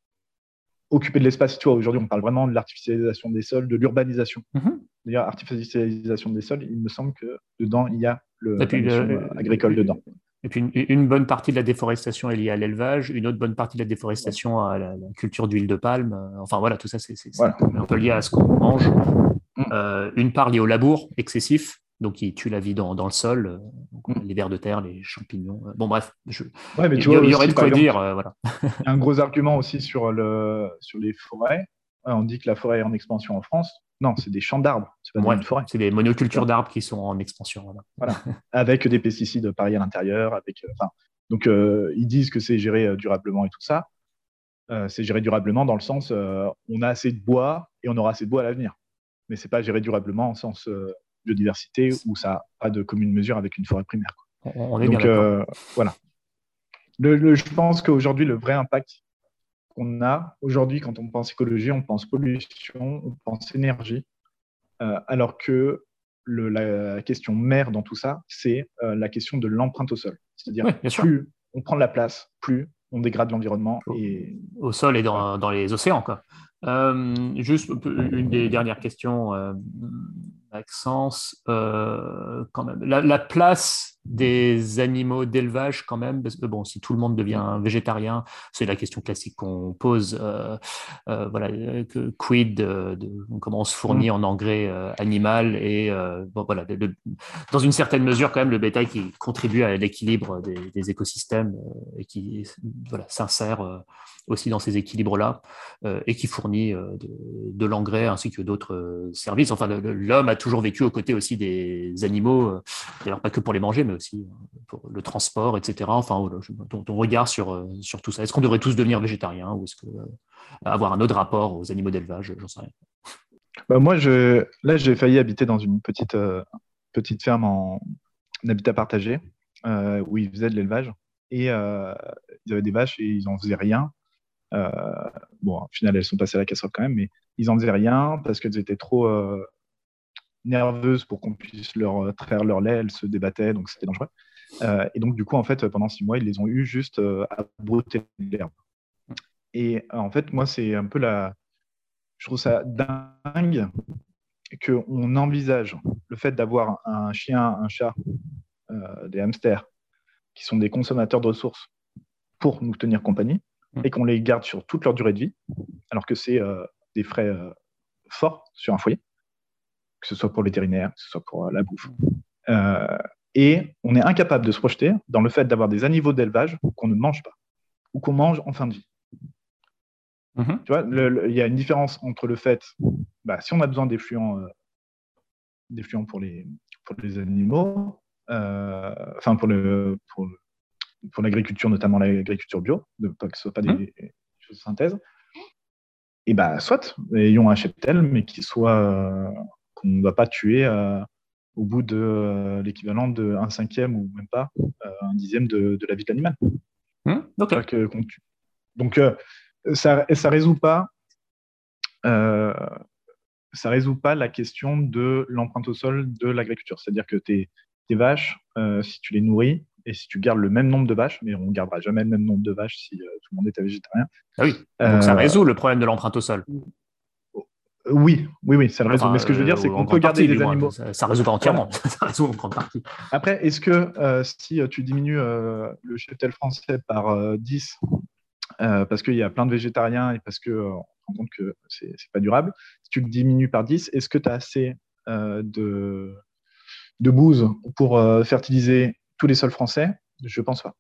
occuper de l'espace, tu vois, aujourd'hui, on parle vraiment de l'artificialisation des sols, de l'urbanisation. Mm-hmm. D'ailleurs, artificialisation des sols, il me semble que dedans, il y a le, Et puis, la notion le, agricole dedans. Et puis une, une bonne partie de la déforestation est liée à l'élevage, une autre bonne partie de la déforestation à la, la culture d'huile de palme. Enfin voilà, tout ça c'est voilà. un peu lié à ce qu'on mange. Euh, une part liée au labour excessif, donc qui tue la vie dans, dans le sol, donc, mm. les vers de terre, les champignons. Bon bref, je, ouais, mais il tu y, vois y, y aurait aussi, de quoi exemple, dire. Euh, voilà. Il y a un gros argument aussi sur, le, sur les forêts. On dit que la forêt est en expansion en France. Non, c'est des champs d'arbres, c'est pas ouais, une forêt. C'est des monocultures d'arbres qui sont en expansion. Voilà. voilà. Avec des pesticides pareils à l'intérieur. Avec, enfin, donc, euh, ils disent que c'est géré euh, durablement et tout ça. Euh, c'est géré durablement dans le sens euh, on a assez de bois et on aura assez de bois à l'avenir. Mais c'est pas géré durablement en sens euh, biodiversité où ça n'a pas de commune mesure avec une forêt primaire. Quoi. On est donc, bien d'accord. Euh, voilà. Le, le, je pense qu'aujourd'hui, le vrai impact qu'on a aujourd'hui, quand on pense écologie, on pense pollution, on pense énergie, euh, alors que le, la question mère dans tout ça, c'est euh, la question de l'empreinte au sol. C'est-à-dire, oui, plus on prend de la place, plus on dégrade l'environnement. Au, et... au sol et dans, voilà. dans les océans, quoi. Euh, juste une des dernières questions, euh, Maxence. Euh, quand même, la, la place des animaux d'élevage, quand même, parce que bon, si tout le monde devient végétarien, c'est la question classique qu'on pose. Euh, euh, voilà, que, quid de, de comment on se fournit mmh. en engrais euh, animal et euh, bon, voilà, de, de, dans une certaine mesure, quand même, le bétail qui contribue à l'équilibre des, des écosystèmes euh, et qui voilà, s'insère euh, aussi dans ces équilibres-là euh, et qui fournit euh, de, de l'engrais ainsi que d'autres euh, services. Enfin, l'homme a toujours vécu aux côtés aussi des animaux, euh, d'ailleurs pas que pour les manger, mais aussi pour le transport, et cetera. Enfin, voilà, ton, ton regard sur, sur tout ça. Est-ce qu'on devrait tous devenir végétariens ou est-ce que euh, avoir un autre rapport aux animaux d'élevage, j'en sais rien. Bah moi, je, là, j'ai failli habiter dans une petite, euh, petite ferme en, en habitat partagé euh, où ils faisaient de l'élevage et euh, ils avaient des vaches et ils n'en faisaient rien. Euh, bon, au final, elles sont passées à la casserole quand même, mais ils n'en faisaient rien parce qu'elles étaient trop euh, nerveuses pour qu'on puisse leur traire leur lait. Elles se débattaient, donc c'était dangereux. Euh, et donc, du coup, en fait, pendant six mois, ils les ont eu juste euh, à brouter l'herbe. Et en fait, moi, c'est un peu la... Je trouve ça dingue qu'on envisage le fait d'avoir un chien, un chat, euh, des hamsters, qui sont des consommateurs de ressources pour nous tenir compagnie, et qu'on les garde sur toute leur durée de vie, alors que c'est euh, des frais euh, forts sur un foyer, que ce soit pour le vétérinaire, que ce soit pour euh, la bouffe. Euh, et on est incapable de se projeter dans le fait d'avoir des animaux d'élevage qu'on ne mange pas, ou qu'on mange en fin de vie. Mmh. Tu vois, il y a une différence entre le fait, bah, si on a besoin d'effluents euh, d'effluents pour les, pour les animaux, euh, enfin pour, le, pour, pour l'agriculture, notamment l'agriculture bio, de, pas que ce ne soit pas des, mmh. choses de synthèse, et bah, soit ayons un cheptel, mais qui soit euh, qu'on ne va pas tuer euh, au bout de euh, l'équivalent de un cinquième ou même pas euh, un dixième de, de la vie de l'animal. Mmh. Okay. Que, qu'on tue. Donc euh, ça ne résout pas euh, ça résout pas la question de l'empreinte au sol de l'agriculture. C'est-à-dire que tes, tes vaches, euh, si tu les nourris et si tu gardes le même nombre de vaches, mais on ne gardera jamais le même nombre de vaches si euh, tout le monde était végétarien. Ah oui, donc euh, ça résout le problème de l'empreinte au sol. Oui, oui, oui, ça le résout. Enfin, mais ce que je veux dire, c'est euh, qu'on peut garder partie, des animaux. Ça ne résout pas entièrement, voilà. Ça résout en grande partie. Après, est-ce que euh, si tu diminues euh, le cheptel français par euh, dix, euh, parce qu'il y a plein de végétariens et parce qu'on euh, se rend compte que c'est, c'est pas durable, si tu le diminues par dix, est-ce que tu as assez euh, de, de bouse pour euh, fertiliser tous les sols français? Je ne pense pas.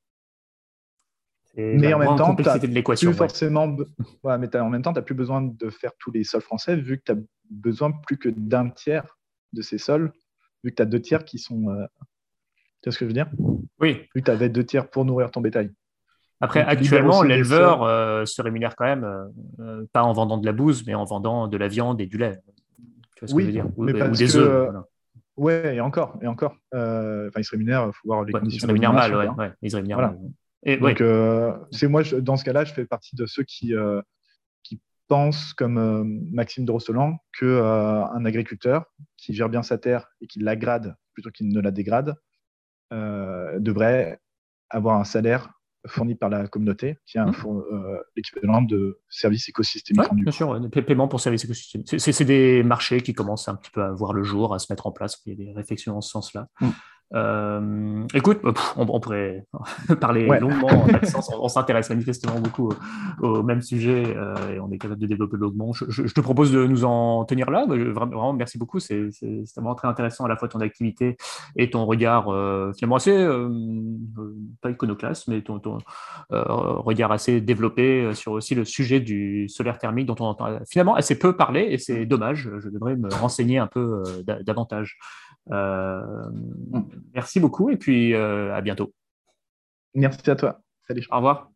C'est mais en même temps, tu de l'équation, plus ouais. forcément, ouais, mais en même temps, tu n'as plus besoin de faire tous les sols français vu que tu as besoin plus que d'un tiers de ces sols, vu que tu as deux tiers qui sont. Euh... Tu vois ce que je veux dire? Oui. Vu que tu avais deux tiers pour nourrir ton bétail. Après, donc, actuellement, l'éleveur euh, se rémunère quand même, euh, pas en vendant de la bouse, mais en vendant de la viande et du lait. Tu vois ce oui, que je veux dire? Ou, mais ou des œufs. Voilà. Ouais, et encore, et encore. Euh, Enfin, ils se rémunèrent, il faut voir les Ouais, ils se conditions de rémunèrent mal, rémunération, ouais, quoi. ouais, ils se rémunèrent mal. Voilà. Et Donc, ouais, euh, c'est moi, je- dans ce cas-là, je fais partie de ceux qui, euh, qui pensent, comme euh, Maxime de Rossolan, que euh, un agriculteur qui gère bien sa terre et qui l'agrade plutôt qu'il ne la dégrade euh, devrait avoir un salaire fourni par la communauté, qui est un hmm. four- euh, l'équivalent de service écosystémique Ouais, rendu, bien quoi. sûr, ouais, des paiements pour services écosystémiques. C'est c'est- c'est des marchés qui commencent un petit peu à voir le jour, à se mettre en place. Il y a des réflexions dans ce sens-là. Mm. Euh, écoute, pff, on, on pourrait parler Ouais, longuement, Maxence. On, on s'intéresse manifestement beaucoup au, au même sujet euh, et on est capable de développer longuement. Je, je- je te propose de nous en tenir là. Mais je- Vraiment, vraiment, merci beaucoup. C'est c'est- c'est vraiment très intéressant à la fois ton activité et ton regard euh, finalement assez, euh, euh, pas iconoclaste, mais ton, ton, euh, regard assez développé euh, sur aussi le sujet du solaire thermique dont on entend finalement assez peu parler et c'est dommage. Je devrais me renseigner un peu euh, da- davantage. Euh, Mm. Merci beaucoup et puis euh, à bientôt. Merci à toi. Salut. Au revoir.